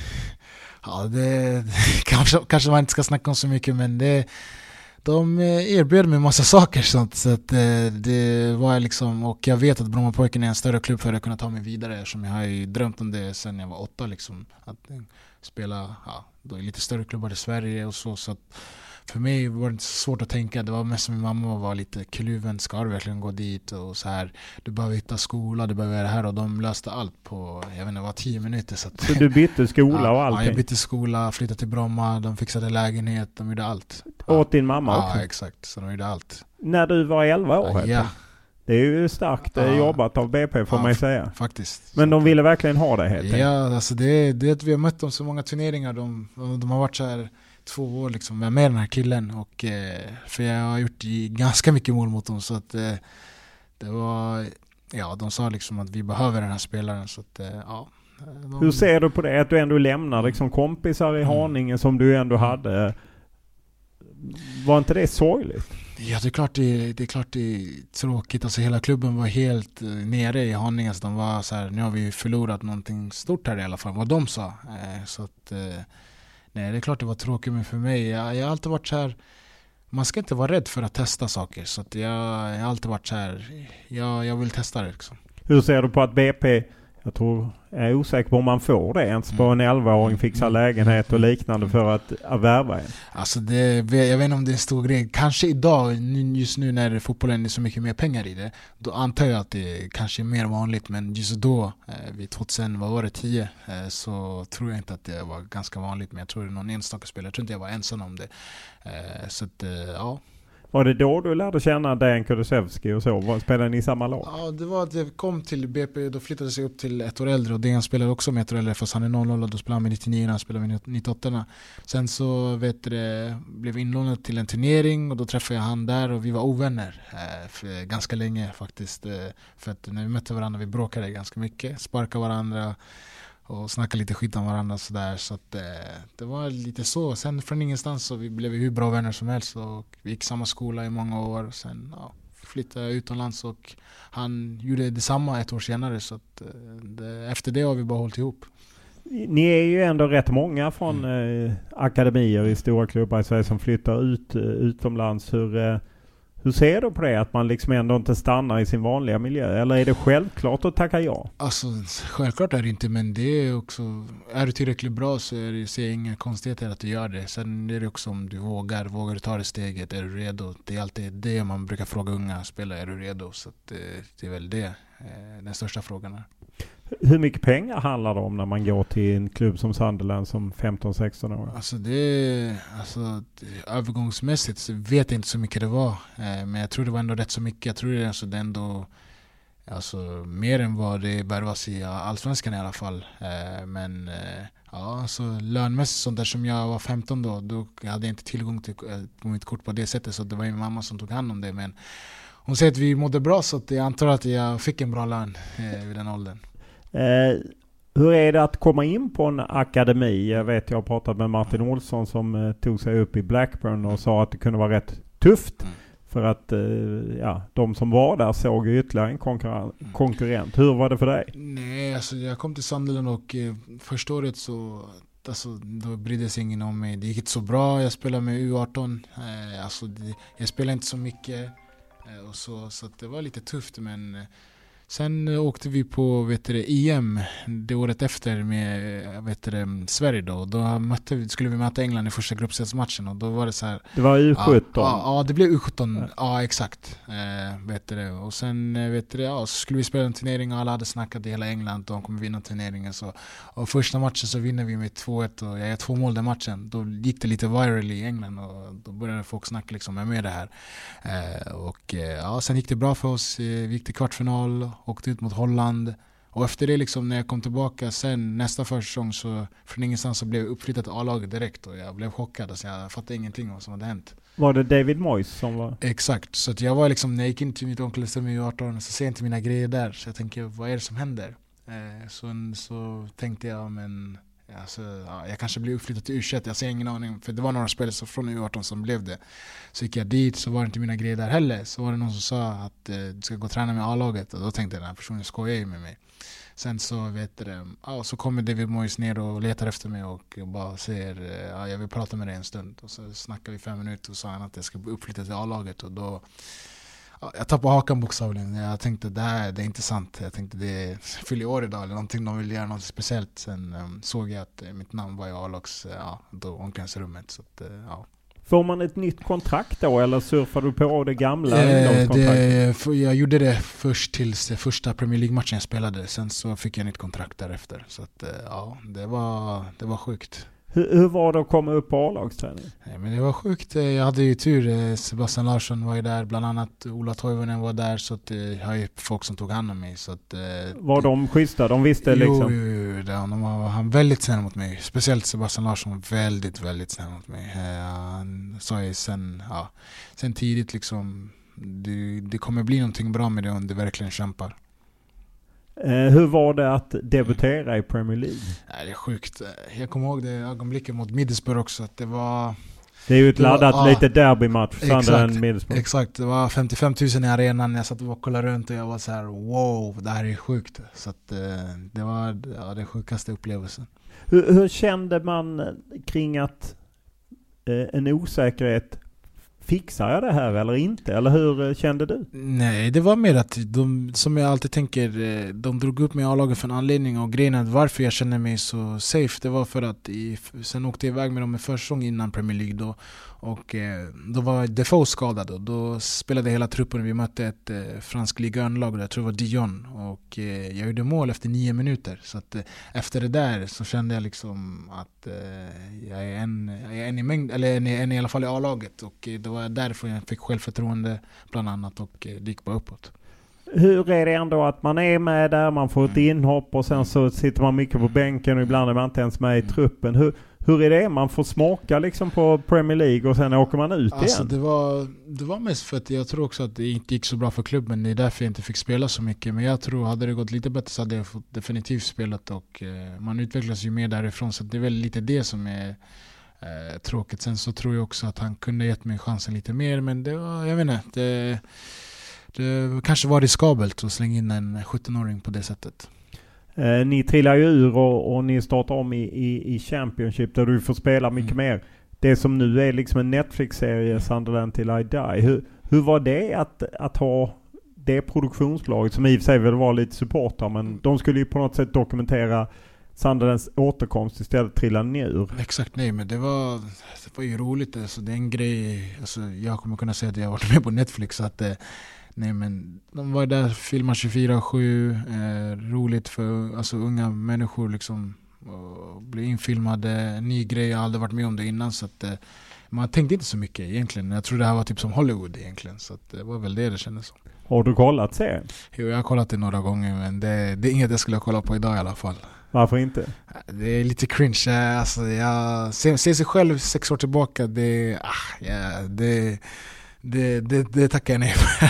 Ja, det kanske, kanske man inte ska snacka om så mycket, men det, de erbjöd mig en massa saker sånt, så att det, det var liksom, och jag vet att Brommapojkarna är en större klubb för att kunna ta mig vidare, som jag har ju drömt om det sedan jag var åtta liksom, att spela ja, då är lite större klubbar i Sverige och så, så att för mig var det inte så svårt att tänka. Det var mest som min mamma var lite kluven. Ska du verkligen gå dit? Och så här, du behöver hitta skola, du behöver det här. Och de löste allt på, jag vet inte, var tio minuter. Så, att, så du bytte skola och allting? Ja, jag bytte skola, flyttade till Bromma. De fixade lägenhet, de gjorde allt. Åt din mamma ja, också? Ja, exakt. Så de gjorde allt. När du var elva år? Ja. ja. Det är ju starkt ja. jobbat av B P får ja, man säga. Faktiskt. Men de ville verkligen ha det helt. Ja, alltså det, det att vi har mött dem så många turneringar. De, de har varit så här två år liksom med den här killen. Och, för jag har gjort ganska mycket mål mot dem. Så att det var... Ja, de sa liksom att vi behöver den här spelaren. Så att, ja, de... Hur ser du på det? Att du ändå lämnar liksom kompisar i Haninge mm. som du ändå hade. Var inte det sorgligt? Ja, det är klart det, det är klart det är tråkigt. Alltså hela klubben var helt nere i Haninge. De var så här, nu har vi förlorat någonting stort här i alla fall. Vad de sa. Eh, så att, eh, nej, det är klart det var tråkigt. Men för mig, jag, jag har alltid varit så här. Man ska inte vara rädd för att testa saker. Så att jag, jag har alltid varit så här. Jag, jag vill testa det liksom. Hur ser du på att B P... Jag tror, jag är osäker på om man får det ens på en elvaåring fixa lägenhet och liknande för att värva en. Alltså det, jag vet inte om det är en stor grej. Kanske idag, just nu när fotbollen är så mycket mer pengar i det, då antar jag att det kanske är mer vanligt. Men just då, vid tjugohundratio, vad var det, tio, så tror jag inte att det var ganska vanligt. Men jag tror det är någon enstaka spelare. Jag tror inte jag var ensam om det. Så att, ja. Var det då du lärde känna Dejan Kulusevski och så? Spelade ni i samma lag? Ja, det var att jag kom till B P, då flyttade sig upp till ett år äldre och Dejan spelade också med ett år äldre fast han är noll noll och då spelade han med nittionio, han spelade med nittioåtta. Sen så vet du, blev inlånad till en turnering och då träffade jag han där och vi var ovänner eh, för ganska länge faktiskt. Eh, för att när vi mötte varandra vi bråkade ganska mycket, sparkade varandra och snacka lite skit om varandra så där, så att eh, det var lite så. Sen från ingenstans så vi blev hur bra vänner som helst och vi gick samma skola i många år. Sen ja, flyttade jag utomlands och han gjorde detsamma ett år senare, så att eh, det, efter det har vi bara hållit ihop. Ni är ju ändå rätt många från mm. eh, akademier i stora klubbar i Sverige som flyttar ut eh, utomlands. Hur eh, Hur ser du på det? Att man liksom ändå inte stannar i sin vanliga miljö? Eller är det självklart att tacka ja? Alltså, självklart är det inte, men det är också... Är du tillräckligt bra så är det, ser jag inga konstigheter att du gör det. Sen är det också om du vågar. Vågar du ta det steget? Är du redo? Det är alltid det man brukar fråga unga spelare. Är du redo? Så att det, det är väl det. Den största frågan är. Hur mycket pengar handlar det om när man går till en klubb som Sunderland som femton sexton år? Alltså det, alltså det, övergångsmässigt så vet jag inte så mycket det var. Eh, men jag tror det var ändå rätt så mycket. Jag tror det, alltså, det ändå alltså, mer än vad det börjades i allsvenskan i alla fall. Eh, men eh, ja, alltså, lönmässigt sånt där som jag var femton då, då hade jag inte tillgång till på mitt kort på det sättet. Så det var min mamma som tog hand om det. Men hon säger att vi mådde bra, så att jag antar att jag fick en bra lön eh, vid den åldern. Eh, hur är det att komma in på en akademi? Jag vet, jag har pratat med Martin Olsson som eh, tog sig upp i Blackburn och sa att det kunde vara rätt tufft. Mm. För att eh, ja, de som var där såg ytterligare en konkurrent. Mm. konkurrent. Hur var det för dig? Nej, alltså jag kom till Sunderland och eh, första året så alltså, då brydde sig ingen om mig. Det gick inte så bra. Jag spelade med U arton. Eh, alltså, det, jag spelade inte så mycket. Eh, och så, så att det var lite tufft, men... Eh, Sen åkte vi på vet du, E M det året efter med vet du, Sverige då. Då mötte, skulle vi möta England i första gruppspelsmatchen och då var det så här. Det var U sjutton. Ja, ja, ja det blev U sjutton. Ja, ja exakt. Eh, vet du, och sen vet du, ja, så skulle vi spela en turnering och alla hade snackat i hela England och de kommer vinna turneringen så. Och första matchen så vinner vi med två ett och jag gör två mål den matchen. Då gick det lite viral i England och då började folk snacka liksom med det här. Eh, och ja, sen gick det bra för oss. Vi gick till kvartsfinal. Åkte ut mot Holland. Och efter det liksom, när jag kom tillbaka sen nästa försäsong så från ingenstans så blev jag uppflyttad till A-laget direkt och jag blev chockad. Alltså jag fattade ingenting om vad som hade hänt. Var det David Moyes som var? Exakt. Så att jag var liksom, när jag gick in till mitt omklädningsrum i U arton så ser jag inte mina grejer där. Så jag tänker, vad är det som händer? Eh, så, så tänkte jag, men alltså, ja, jag kanske blev uppflyttad till U tjugoett. Jag ser ingen aning. För det var några spelare från U arton som blev det. Så gick jag dit så var det inte mina grejer där heller. Så var det någon som sa att eh, du ska gå och träna med A-laget. Och då tänkte jag, den här personen skojar ju med mig. Sen så vet du, ja, så kommer David Moyes ner och letar efter mig och bara säger, ja, jag vill prata med dig en stund. Och så snackar vi fem minuter och sa han att jag ska uppflytta till A-laget. Och då, ja, jag tappade hakan bokstavligen. Jag tänkte, det här det är inte sant. Jag tänkte, det fyller år idag eller någonting, de vill göra något speciellt. Sen um, såg jag att uh, mitt namn var i A-lags, ja, då omklädningsrummet. Så att, uh, ja. Får man ett nytt kontrakt då eller surfar du på det gamla eh, det, Jag gjorde det först tills första Premier League-matchen jag spelade. Sen så fick jag ett nytt kontrakt därefter. Så att, ja, det var, det var sjukt. Hur, hur var det att komma upp på A-lagsträning? Nej, men det var sjukt. Jag hade ju tur. Sebastian Larsson var ju där. Bland annat Ola Toivonen var där. Så att jag har ju folk som tog hand om mig. Så att, var de schyssta? De visste liksom? Jo, jo, jo de var han väldigt snäll mot mig. Speciellt Sebastian Larsson var väldigt, väldigt snäll mot mig. Han sa ju sen, ja, sen tidigt liksom, det, det kommer bli någonting bra med det om du verkligen kämpar. Eh, hur var det att debutera i Premier League? Nej, det är sjukt. Jag kommer ihåg det ögonblicket mot Middlesbrough också. Att det var... Det är ju ett laddat var, lite derbymatch. Exakt, Middlesbrough. exakt. Det var femtiofem tusen i arenan. Jag satt och kollade runt och jag var så här: wow, det här är sjukt. Så att, det var ja, den sjukaste upplevelsen. Hur, hur kände man kring att eh, en osäkerhet, fixar jag det här eller inte? Eller hur kände du? Nej, det var mer att de, som jag alltid tänker, de drog upp mig i A-laget för en anledning, och grejen att varför jag känner mig så safe, det var för att i, sen åkte jag iväg med dem en försäsong innan Premier League då, och eh, då var Defoe skadad och då spelade hela truppen. Vi mötte ett eh, fransk ligalag, jag tror det var Dijon, och eh, jag gjorde mål efter nio minuter. Så att eh, efter det där så kände jag liksom att eh, jag är en, jag är en i mängd, eller en, en i alla fall i A-laget, och eh, det var därför jag fick självförtroende bland annat, och eh, det gick bara uppåt. Hur är det ändå att man är med där, man får ett inhopp och sen så sitter man mycket på bänken och ibland är man inte ens med i truppen. Hur, hur är det? Man får smaka liksom på Premier League och sen åker man ut alltså, igen? Det var, det var mest för att jag tror också att det inte gick så bra för klubben. Det är därför jag inte fick spela så mycket. Men jag tror hade det gått lite bättre så hade jag fått definitivt spelat, och eh, man utvecklas ju mer därifrån. Så det är väl lite det som är eh, tråkigt. Sen så tror jag också att han kunde gett mig chansen lite mer. Men det var, jag vet inte, det, det kanske var riskabelt att slänga in en sjuttonåring på det sättet. Eh, ni trillar ju ur och, och ni startar om i, i, i Championship där du får spela mycket mm. mer. Det som nu är liksom en Netflix-serie, Sunderland till I Die. Hur, hur var det att, att ha det produktionsbolaget, som i och för sig väl var lite supporter, men de skulle ju på något sätt dokumentera Sunderlands återkomst istället trilla ner. Exakt, nej, men det var, det var ju roligt. Alltså, det är en grej, alltså, jag kommer kunna säga att jag har varit med på Netflix, så att nej, men de var där, filmar tjugofyra sju, eh, roligt för alltså, unga människor liksom, och bli infilmade, ny grej, jag har aldrig varit med om det innan, så att eh, man tänkte inte så mycket egentligen. Jag tror det här var typ som Hollywood egentligen, så att det var väl det det kändes som. Har du kollat serien? Jo, jag har kollat det några gånger, men det, det är inget jag skulle kolla på idag i alla fall. Varför inte? Det är lite cringe, alltså, jag ser, ser sig själv sex år tillbaka, det, ah, ja, det Det, det, det tackar jag nej för.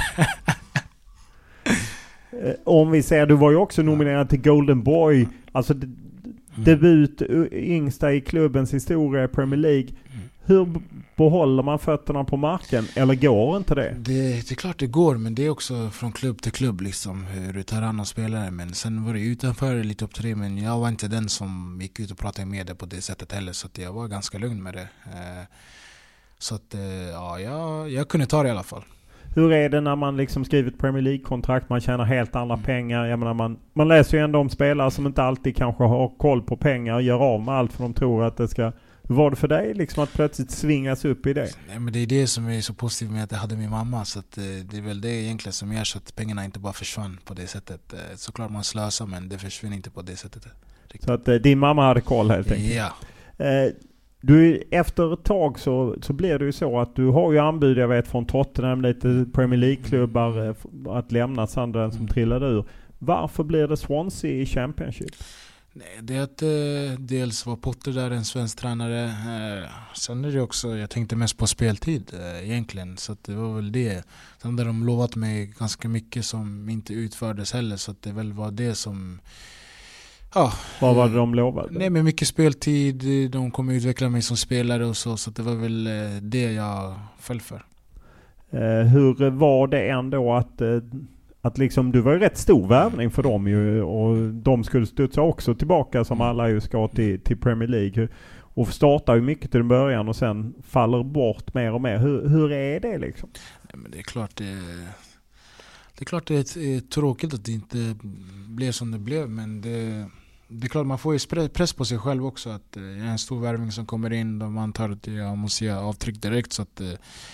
Om vi säger, du var ju också nominerad till Golden Boy. Alltså de, mm. debut yngsta i klubbens historia i Premier League. Mm. Hur behåller man fötterna på marken? Eller går inte det? det? Det är klart det går, men det är också från klubb till klubb liksom, hur du tar an och spelare. Men sen var det utanför lite upp till det, men jag var inte den som gick ut och pratade med det på det sättet heller, så att jag var ganska lugn med det. Så att ja, jag, jag kunde ta det i alla fall. Hur är det när man liksom skrivit Premier League-kontrakt, man tjänar helt andra mm. pengar? Jag menar, man, man läser ju ändå om spelare som inte alltid kanske har koll på pengar och gör av med allt för de tror att det ska... Hur var det för dig liksom att plötsligt svingas upp i det? Nej, men det är det som är så positivt med att jag hade min mamma, så att det är väl det egentligen som gör så att pengarna inte bara försvann på det sättet. Såklart man slösar, men det försvinner inte på det sättet. Riktigt. Så att eh, din mamma hade koll helt enkelt? Ja. Eh, Du, efter ett tag så, så blir det ju så att du har ju anbud, jag vet, från Tottenham, lite Premier League-klubbar att lämna Sunderland som trillade ur. Varför blir det Swansea i Championship? Nej, det är att eh, dels var Potter där, en svensk tränare. Eh, sen är det också, jag tänkte mest på speltid eh, egentligen, så att det var väl det. Sen hade de lovat mig ganska mycket som inte utfördes heller, så att det väl var det som... Ja. Vad var det de lovade? Nej, men mycket speltid, de kommer utveckla mig som spelare och så, så det var väl det jag föll för. Eh, hur var det ändå att, eh, att liksom, du var ju rätt stor värvning för dem ju, och de skulle studsa också tillbaka som alla ju ska till, till Premier League och startar ju mycket till början och sen faller bort mer och mer. Hur, hur är det liksom? Nej, men det är klart det det är klart det är tråkigt att det inte blev som det blev, men det Det är klart man får ju press på sig själv också, att det är en stor värvning som kommer in och man tar att jag måste göra avtryck direkt, så att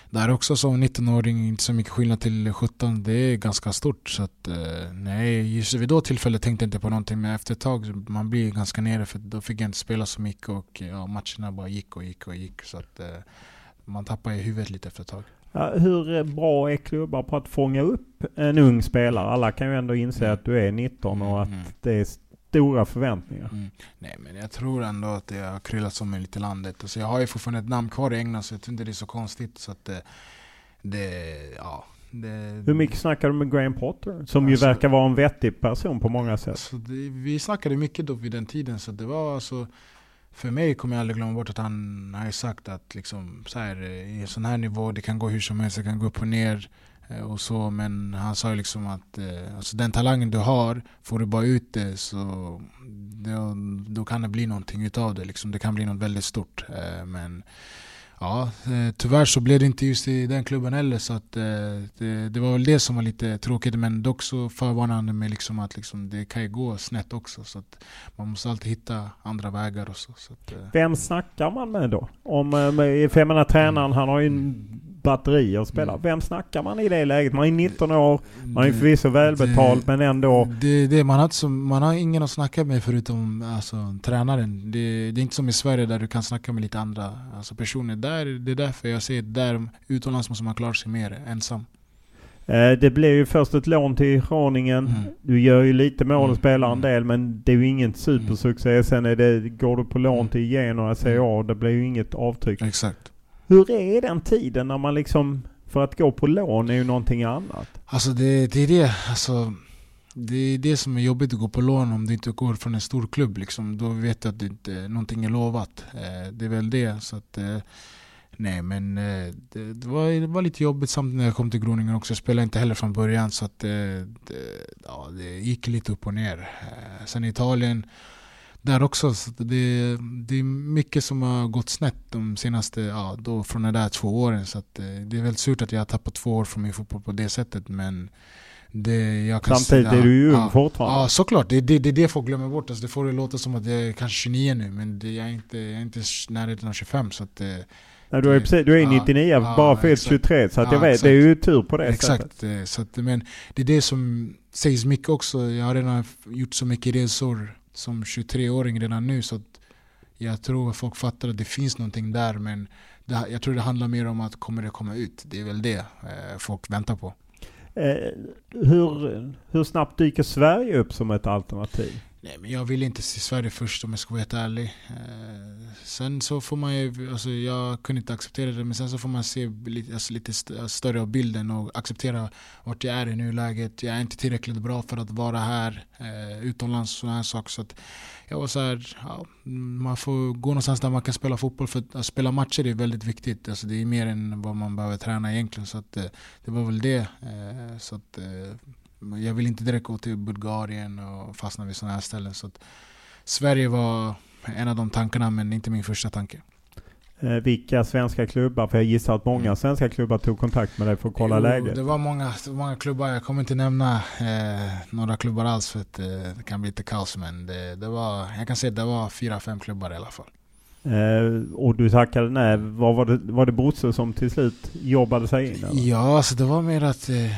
där också som nittonåring, inte så mycket skillnad till sjutton, det är ganska stort. Så att, nej, just vid då tillfället tänkte jag inte på någonting, men efter ett tag man blir ganska nere, för då fick jag inte spela så mycket och ja, matcherna bara gick och gick och gick. Så att man tappar i huvudet lite efter ett tag. Ja, hur bra är klubbar på att fånga upp en ung spelare? Alla kan ju ändå inse mm. att du är nitton och att mm. det är stora förväntningar. Mm. Nej, men jag tror ändå att det har kryllat som mig lite i landet. Alltså jag har ju fortfarande ett namn kvar i England, så jag tror inte det är så konstigt. Så att det, det ja... Det, hur mycket snackar du med Graham Potter? Som alltså, ju verkar vara en vettig person på många sätt. Alltså det, vi snackade mycket då vid den tiden, så det var alltså... För mig kommer jag aldrig glömma bort att han har sagt att liksom, så här, i en sån här nivå, det kan gå hur som helst, det kan gå upp och ner och så, men han sa ju liksom att alltså, den talangen du har, får du bara ut det, så då, då kan det bli någonting utav det liksom. Det kan bli något väldigt stort, men ja, tyvärr så blev det inte just i den klubben heller, så att det, det var väl det som var lite tråkigt, men dock så förvarnade med liksom att liksom det kan ju gå snett också, så att man måste alltid hitta andra vägar och så. Så att, vem snackar man med då? Om, för jag menar, tränaren, han har ju en batteri att spela. Mm. Vem snackar man i det läget? Man är nitton år, man är förvisso välbetalt, men ändå... Det, det, man, har inte, man har ingen att snacka med förutom alltså, tränaren. Det, det är inte som i Sverige där du kan snacka med lite andra alltså, personer. Där, det är därför jag säger där utomlands måste man klara sig mer ensam. Eh, det blev ju först ett lån till Groningen. Mm. Du gör ju lite mål och mm. spelar en del, men det är ju ingen supersuccé. Sen är det, går du på lån till Genoa, säger jag, det blir ju inget avtryck. Exakt. Hur är den tiden när man liksom, för att gå på lån är ju någonting annat? Alltså det, det är det, alltså det är det som är jobbigt att gå på lån om du inte går från en stor klubb liksom. Då vet du att det inte, någonting är lovat. Eh, det är väl det, så att eh, nej, men eh, det, det, var, det var lite jobbigt samtidigt när jag kom till Groningen också. Jag spelade inte heller från början, så att eh, det, ja, det gick lite upp och ner. Eh, sen i Italien där också, så det, det är mycket som har gått snett de senaste, ja, då från de där två åren, så att det är väldigt surt att jag har tappat två år från min fotboll på det sättet, men det, jag kan samtidigt säga, är du ju ung ja, fortfarande. Ja, såklart, det är det, det, det folk glömmer bort, alltså, det får det låta som att jag är kanske tjugonio nu, men det, jag är inte, jag är inte närheten av tjugofem, så att det, nej, du är, precis, du är ja, nittionio, ja, bara för tjugotre, så att ja, jag vet, exakt. Det är ju tur på det exakt, sättet. Så att, men det är det som sägs mycket också. Jag har redan gjort så mycket resor som tjugotreåring redan nu, så att jag tror att folk fattar att det finns någonting där, men det, jag tror det handlar mer om att kommer det komma ut. Det är väl det eh, folk väntar på. Eh, hur, hur snabbt dyker Sverige upp som ett alternativ? Nej, men jag vill inte se Sverige först om jag ska vara helt ärlig. Eh, sen så får man ju, alltså jag kunde inte acceptera det, men sen så får man se lite, alltså lite st- större av bilden och acceptera vart jag är i nuläget. Jag är inte tillräckligt bra för att vara här eh, utomlands och sådana här saker. Så att jag var så här, ja, man får gå någonstans där man kan spela fotboll, för att, att spela matcher är väldigt viktigt. Alltså det är mer än vad man behöver träna egentligen, så att eh, det var väl det. Eh, så att eh, jag vill inte direkt gå till Bulgarien och fastna vid sådana här ställen. Så att Sverige var en av de tankarna, men inte min första tanke. Eh, vilka svenska klubbar? För jag gissar att många mm. svenska klubbar tog kontakt med dig för att kolla jo, läget. Det var många, det var många klubbar. Jag kommer inte nämna eh, några klubbar alls, för att eh, det kan bli lite kaos. Men det, det var, jag kan säga att det var fyra, fem klubbar i alla fall. Eh, och du tackade nej. Var, var, det, var det Bosse som till slut jobbade sig in? Eller? Ja, alltså det var mer att eh,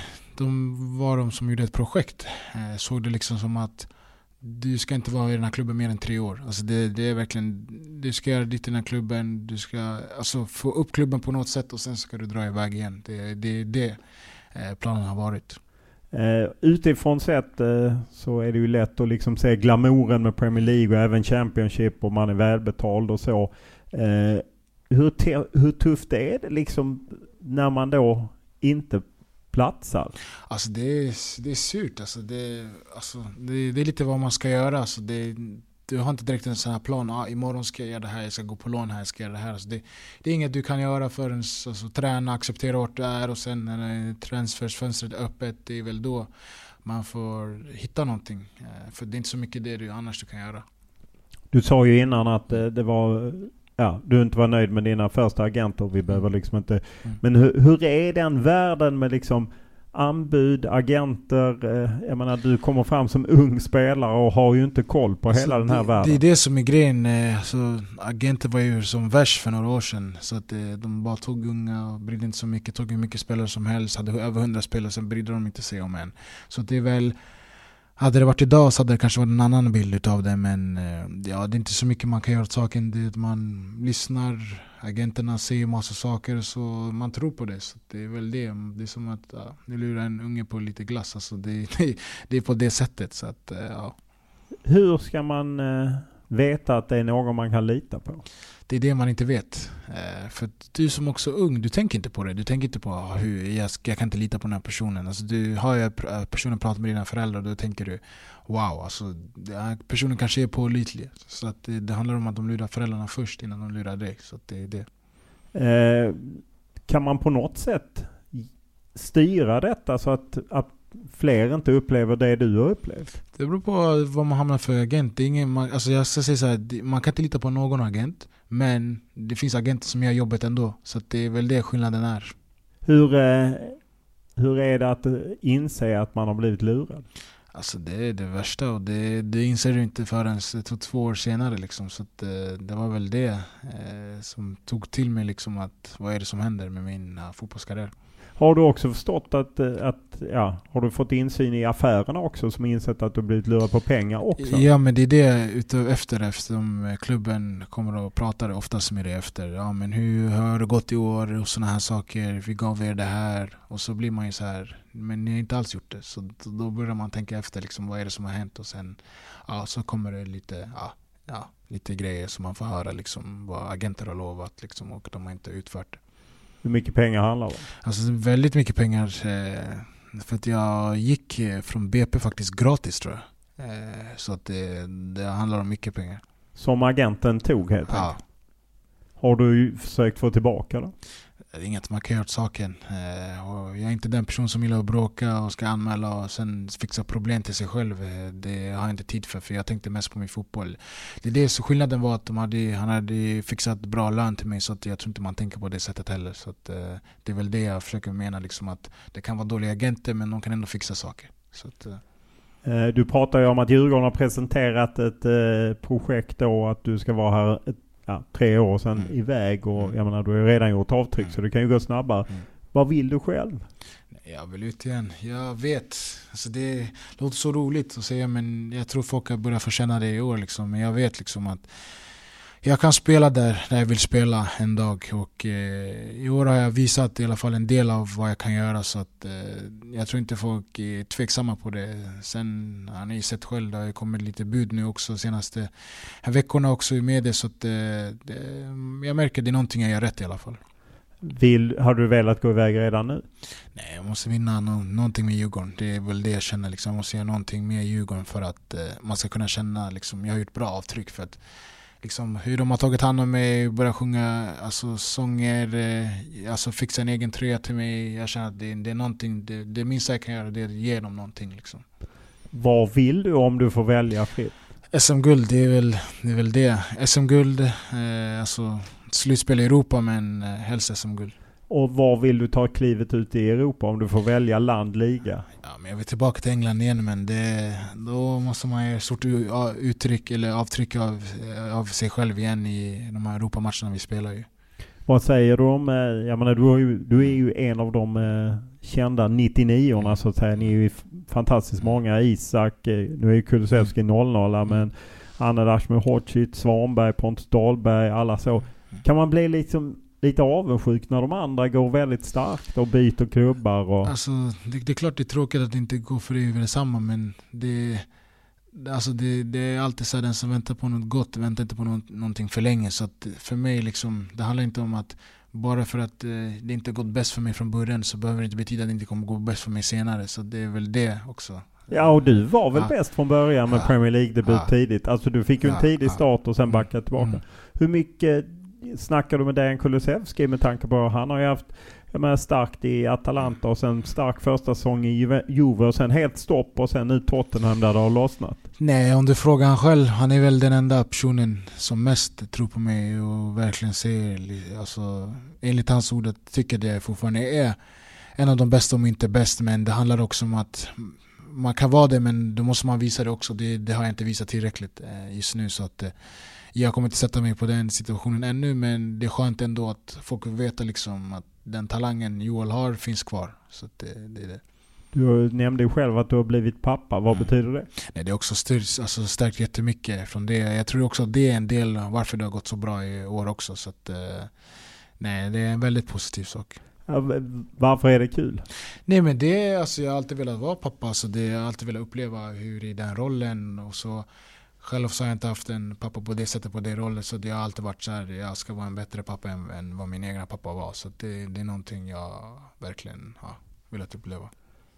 de var de som gjorde ett projekt. Eh, såg det liksom som att du ska inte vara i den här klubben mer än tre år. Alltså det, det är verkligen, du ska göra ditt i den här klubben. Du ska alltså få upp klubben på något sätt och sen ska du dra iväg igen. Det är det, det eh, planen har varit. Uh, utifrån sett uh, så är det ju lätt att liksom se glamouren med Premier League och även Championship, och man är välbetald och så. Uh, hur, te- hur tufft är det liksom när man då inte platsar? Alltså det är, det är surt. Alltså det, alltså det, det är lite vad man ska göra. Alltså det, du har inte direkt en sån här plan. Ah, imorgon ska jag göra det här, jag ska gå på lån här, jag ska göra det här. Alltså det, det är inget du kan göra förrän alltså, träna, acceptera vart du är, och sen när transfersfönstret är öppet, det är väl då man får hitta någonting. För det är inte så mycket det du annars du kan göra. Du sa ju innan att det, det var... Ja, du inte var nöjd med dina första agenter. Vi behöver liksom inte... Mm. Men hur, hur är den världen med liksom anbud, agenter. Jag menar, du kommer fram som ung spelare och har ju inte koll på alltså, hela den här det, världen. Det är det som är grejen. Alltså, agenter var ju som värst för några år sedan. Så att de bara tog unga och brydde inte så mycket. Tog hur mycket spelare som helst. Hade över hundra spelare, sen brydde de inte sig om en. Så det är väl... Hade det varit idag så hade det kanske varit en annan bild av det, men ja, det är inte så mycket man kan göra åt saken. Det är att man lyssnar, agenterna säger massa saker så man tror på det. Så det är väl det. Det är som att ja, du lurar en unge på lite glass. Alltså det, det, det är på det sättet. Så att, ja. Hur ska man eh, veta att det är någon man kan lita på? Det är det man inte vet. Eh, för du som också är ung, du tänker inte på det. Du tänker inte på ah, hur jag, ska, jag kan inte lita på den här personen. Alltså, du har ju personen pratat med dina föräldrar och då tänker du wow, alltså, den här personen kanske är pålitlig. Så att det, det handlar om att de lurar föräldrarna först innan de lurar dig. Så att det är det. Eh, kan man på något sätt styra detta så att, att fler inte upplever det du har upplevt? Det beror på vad man hamnar för agent. Det är ingen, man, alltså jag ska säga så här, man kan inte lita på någon agent, men det finns agenter som gör jobbet ändå. Så att det är väl det skillnaden är. Hur, eh, hur är det att inse att man har blivit lurad? Alltså det är det värsta och det, det inser du inte förrän två år senare liksom. Så att, eh, det var väl det eh, som tog till mig liksom, att vad är det som händer med min uh, fotbollskarriär. Har du också förstått att, att ja, har du fått insyn i affärerna också som insett att du blivit lurad på pengar också? Ja, men det är det utav efter eftersom klubben kommer och pratar oftast med det efter. Ja, men hur har det gått i år och såna här saker? Vi gav er det här och så blir man ju så här, men ni har inte alls gjort det. Så då börjar man tänka efter liksom, vad är det som har hänt och sen ja, så kommer det lite ja, ja, lite grejer som man får höra liksom, vad agenter har lovat liksom, och de har inte utfört det. Hur mycket pengar handlar det om? Alltså väldigt mycket pengar. Eh, för att jag gick från B P faktiskt gratis tror jag. Eh, så att det, det handlar om mycket pengar. Som agenten tog helt enkelt? Ja. Har du försökt få tillbaka då? Det är inget man kan göra åt saken. Eh, och jag är inte den person som gillar att bråka och ska anmäla och sen fixa problem till sig själv. Det har jag inte tid för, för jag tänkte mest på min fotboll. Det är det, så skillnaden var att de hade, han hade fixat bra lön till mig, så att jag tror inte man tänker på det sättet heller. Så att, eh, det är väl det jag försöker mena, liksom, att det kan vara dåliga agenter men de kan ändå fixa saker. Så att, eh. Du pratar ju om att Djurgården har presenterat ett eh, projekt då, att du ska vara här ett Ja, tre år sedan mm. iväg och mm. jag menar, du har redan gjort avtryck mm. så det kan ju gå snabbare. Mm. Vad vill du själv? Jag vill ut igen. Jag vet. Alltså det låter så roligt att säga, men jag tror folk har börjat få känna det i år. Liksom. Men jag vet liksom att jag kan spela där, där jag vill spela en dag. Och eh, i år har jag visat i alla fall en del av vad jag kan göra. Så att eh, jag tror inte folk är tveksamma på det. Sen har ni sett själv, det har kommit lite bud nu också senaste veckorna också i media. Så att eh, det, jag märker att det är någonting jag gör rätt i alla fall. Vill, har du velat gå iväg redan nu? Nej, jag måste vinna no- någonting med Djurgården. Det är väl det jag känner. Liksom. Jag måste göra någonting med Djurgården för att eh, man ska kunna känna liksom, jag har gjort bra avtryck. För att liksom, hur de har tagit hand om mig, börjat sjunga alltså, sånger, eh, alltså fixa en egen tröja till mig. Jag känner att det, det är någonting, det, det minsta jag kan göra, det är att ge dem någonting. Liksom. Vad vill du om du får välja fritt? S M-guld, det är väl det. Är väl det. S M-guld, eh, alltså slutspel i Europa, men eh, helst S M-guld. Och var vill du ta klivet ut i Europa om du får välja land, liga? Ja, men jag vill tillbaka till England igen, men det, då måste man göra ett stort uttryck eller avtryck av, av sig själv igen i de här Europamatcherna vi spelar ju. Vad säger du om, jag menar, du, har ju, du är ju en av de eh, kända nittionio-orna så att säga, ni är ju fantastiskt många. Isak, nu är ju Kulusevski noll noll, mm. men Anna Hodzic, Svanberg, Pontus Dahlberg, alla så. Kan man bli liksom lite avundsjuk när de andra går väldigt starkt och byter klubbar? Och... Alltså, det, det är klart det är tråkigt att det inte går för över detsamma, men det, alltså det, det är alltid så att den som väntar på något gott väntar inte på något, någonting för länge. Så att för mig liksom, det handlar inte om att bara för att eh, det inte gått bäst för mig från början så behöver det inte betyda att det inte kommer gå bäst för mig senare. Så det är väl det också. Ja, och du var väl ja. bäst från början med ja. Premier League-debut ja. tidigt. Alltså du fick ju en ja. tidig start och sen backade tillbaka. Mm. Hur mycket snackar du med Dejan Kulusevski med tanke på han har ju haft jag menar, starkt i Atalanta och sen stark första säsong i Juve, Juve och sen helt stopp och sen nu Tottenham där det har lossnat? Nej, om du frågar han själv, han är väl den enda personen som mest tror på mig och verkligen ser, alltså enligt hans ord tycker det fortfarande är en av de bästa om inte bäst, men det handlar också om att man kan vara det, men då måste man visa det också. Det, det har jag inte visat tillräckligt eh, just nu, så att eh, jag kommer inte sätta mig på den situationen ännu, men det är skönt ändå att folk vet liksom att den talangen Joel har finns kvar. Så att det, det är det. Du nämnde ju själv att du har blivit pappa. Vad mm. betyder det? Nej, det är också styrkt, alltså stärkt jättemycket från det. Jag tror också att det är en del av varför det har gått så bra i år också. Så att, eh, nej, det är en väldigt positiv sak. Ja, varför är det kul? Nej, men det är, alltså, jag har alltid velat vara pappa, så det jag har alltid velat uppleva hur i den rollen, och så själv så har jag inte haft en pappa på det sättet, på det rollen, så det har alltid varit så här, jag ska vara en bättre pappa än, än vad min egna pappa var, så det, det är någonting jag verkligen har velat uppleva.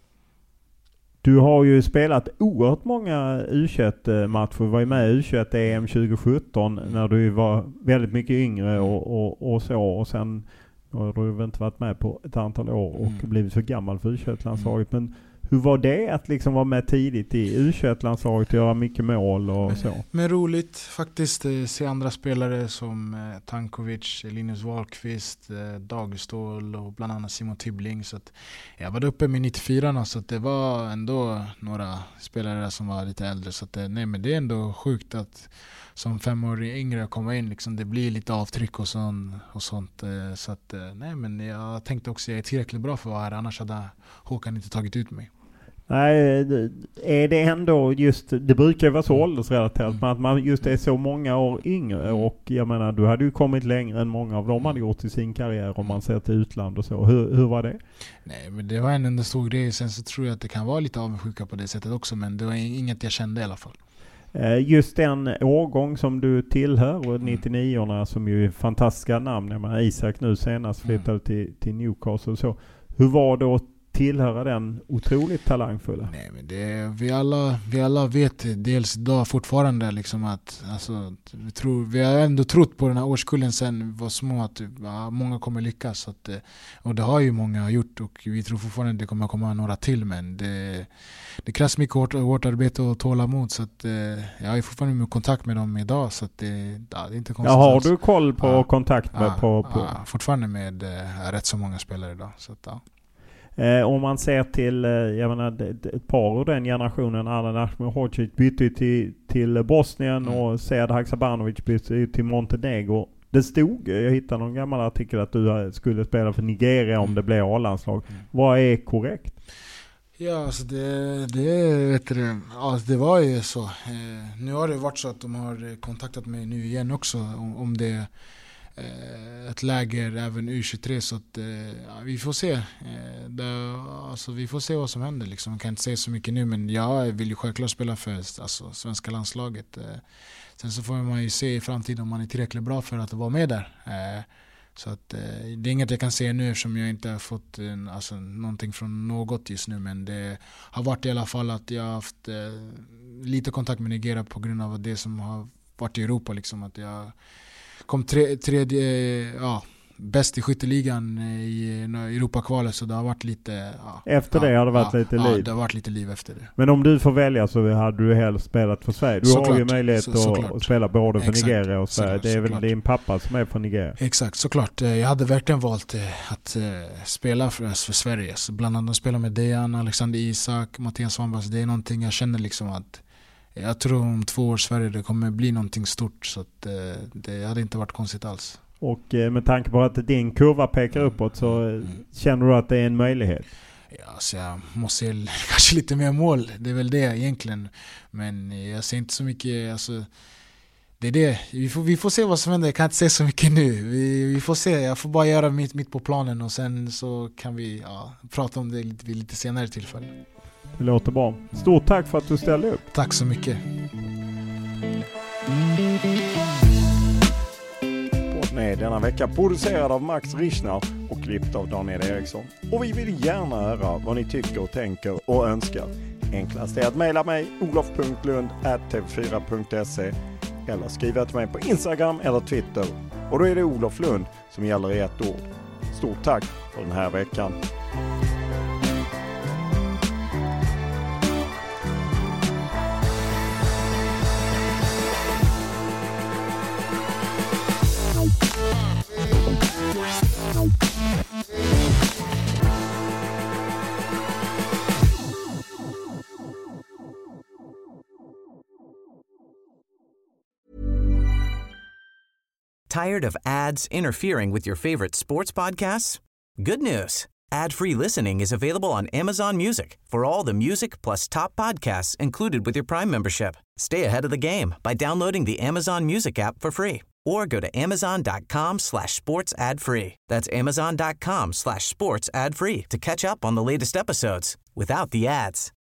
Du har ju spelat oerhört många U tjugoett-matcher. Du var ju med i U tjugoett-E M tjugo sjutton mm. när du var väldigt mycket yngre och, och, och så, och sen har du väl inte varit med på ett antal år och mm. blivit för gammal för U tjugoett-landslaget. Mm. Men hur var det att liksom vara med tidigt i U tjugoett-landslaget och göra mycket mål och men, så? Men roligt faktiskt eh, se andra spelare som eh, Tankovic, Linus Wahlqvist, eh, Dagestål och bland annat Simon Tibbling. Så att jag var uppe med nittiofyra, så att det var ändå några spelare som var lite äldre. Så att, eh, nej, men det är ändå sjukt att som femårig yngre komma in, liksom, det blir lite avtryck och, sån, och sånt. Eh, så att, eh, nej, men jag tänkte också att jag är tillräckligt bra för att vara här, annars hade Håkan inte tagit ut mig. Nej, är det ändå just, det brukar ju vara så åldersrelaterat, men att man just är så många år yngre, och jag menar, du hade ju kommit längre än många av dem hade gjort i sin karriär om man ser till utland och så. Hur, hur var det? Nej, men det var en enda stor grej. Sen så tror jag att det kan vara lite avundsjuka på det sättet också, men det var inget jag kände i alla fall. Just den årgång som du tillhör, nittionio-orna, som ju är fantastiska namn. Jag menar, Isak nu senast flyttade mm. till, till Newcastle och så. Hur var det att tillhöra den otroligt talangfulla? Nej, men det, vi, alla, vi alla vet dels idag fortfarande liksom att alltså, vi, tror, vi har ändå trott på den här årskullen sen vi var små att ja, många kommer lyckas. Att, och det har ju många gjort, och vi tror fortfarande att det kommer komma några till, men det, det krävs mycket hårt, hårt arbete och tålamod, så att, jag är fortfarande med kontakt med dem idag, så att det, ja, det är inte konstigt. Ja, har alls. du koll på ja, kontakt med? Ja, på, på. Ja, fortfarande med äh, rätt så många spelare idag, så att, ja. Eh, om man ser till, eh, jag menar, ett par av den generationen, Alen Ahmedhodzic bytte till, till Bosnien mm. och Sead Haksabanovic bytte till Montenegro. Det stod, jag hittade någon gammal artikel att du skulle spela för Nigeria om det blev A-landslag. Mm. Vad är korrekt? Ja, alltså det, det, vet du, alltså det var ju så. Eh, nu har det varit så att de har kontaktat mig nu igen också om, om det ett läger även U tjugotre, så att ja, vi får se. Det, alltså, vi får se vad som händer liksom. Jag kan inte säga så mycket nu, men jag vill ju självklart spela för alltså, svenska landslaget. Sen så får man ju se i framtiden om man är tillräckligt bra för att vara med där. Så att det är inget jag kan säga nu eftersom jag inte har fått alltså, någonting från något just nu, men det har varit i alla fall att jag har haft lite kontakt med Nigeria på grund av det som har varit i Europa liksom, att jag kom tre, tredje, ja, bäst i skytteligan i Europakvalet, så det har varit lite... Ja, efter det ja, har det varit ja, lite ja, liv? Ja, det har varit lite liv efter det. Men om du får välja så hade du helst spelat för Sverige. Du så har klart, ju möjlighet så, så att, att spela både för exakt, Nigeria och Sverige. Så, det är väl klart. Din pappa som är från Nigeria? Exakt, såklart. Jag hade verkligen valt att spela för, för Sverige. Så bland annat spela med Dejan, Alexander Isak, Mattias Svanberg. Det är någonting jag känner liksom att jag tror om två år Sverige det kommer bli någonting stort, så att det hade inte varit konstigt alls. Och med tanke på att din kurva pekar uppåt så mm. känner du att det är en möjlighet? Ja, så jag måste se kanske lite mer mål. Det är väl det egentligen. Men jag ser inte så mycket. Alltså, det är det. Vi får, vi får se vad som händer. Jag kan inte säga så mycket nu. Vi, vi får se. Jag får bara göra mitt, mitt på planen och sen så kan vi ja, prata om det lite, vid lite senare tillfälle. Det låter bra. Stort tack för att du ställde upp. Tack så mycket. Med denna vecka producerad av Max Richner och klippt av Daniel Eriksson. Och vi vill gärna höra vad ni tycker och tänker och önskar. Enklast är att mejla mig olof punkt lund at t v fyra punkt se eller skriva till mig på Instagram eller Twitter. Och då är det Olof Lund som gäller i ett ord. Stort tack för den här veckan. Tired of ads interfering with your favorite sports podcasts? Good news. Ad-free listening is available on Amazon Music for all the music plus top podcasts included with your Prime membership. Stay ahead of the game by downloading the Amazon Music app for free or go to amazon.com slash sports ad free. That's amazon.com slash sports ad free to catch up on the latest episodes without the ads.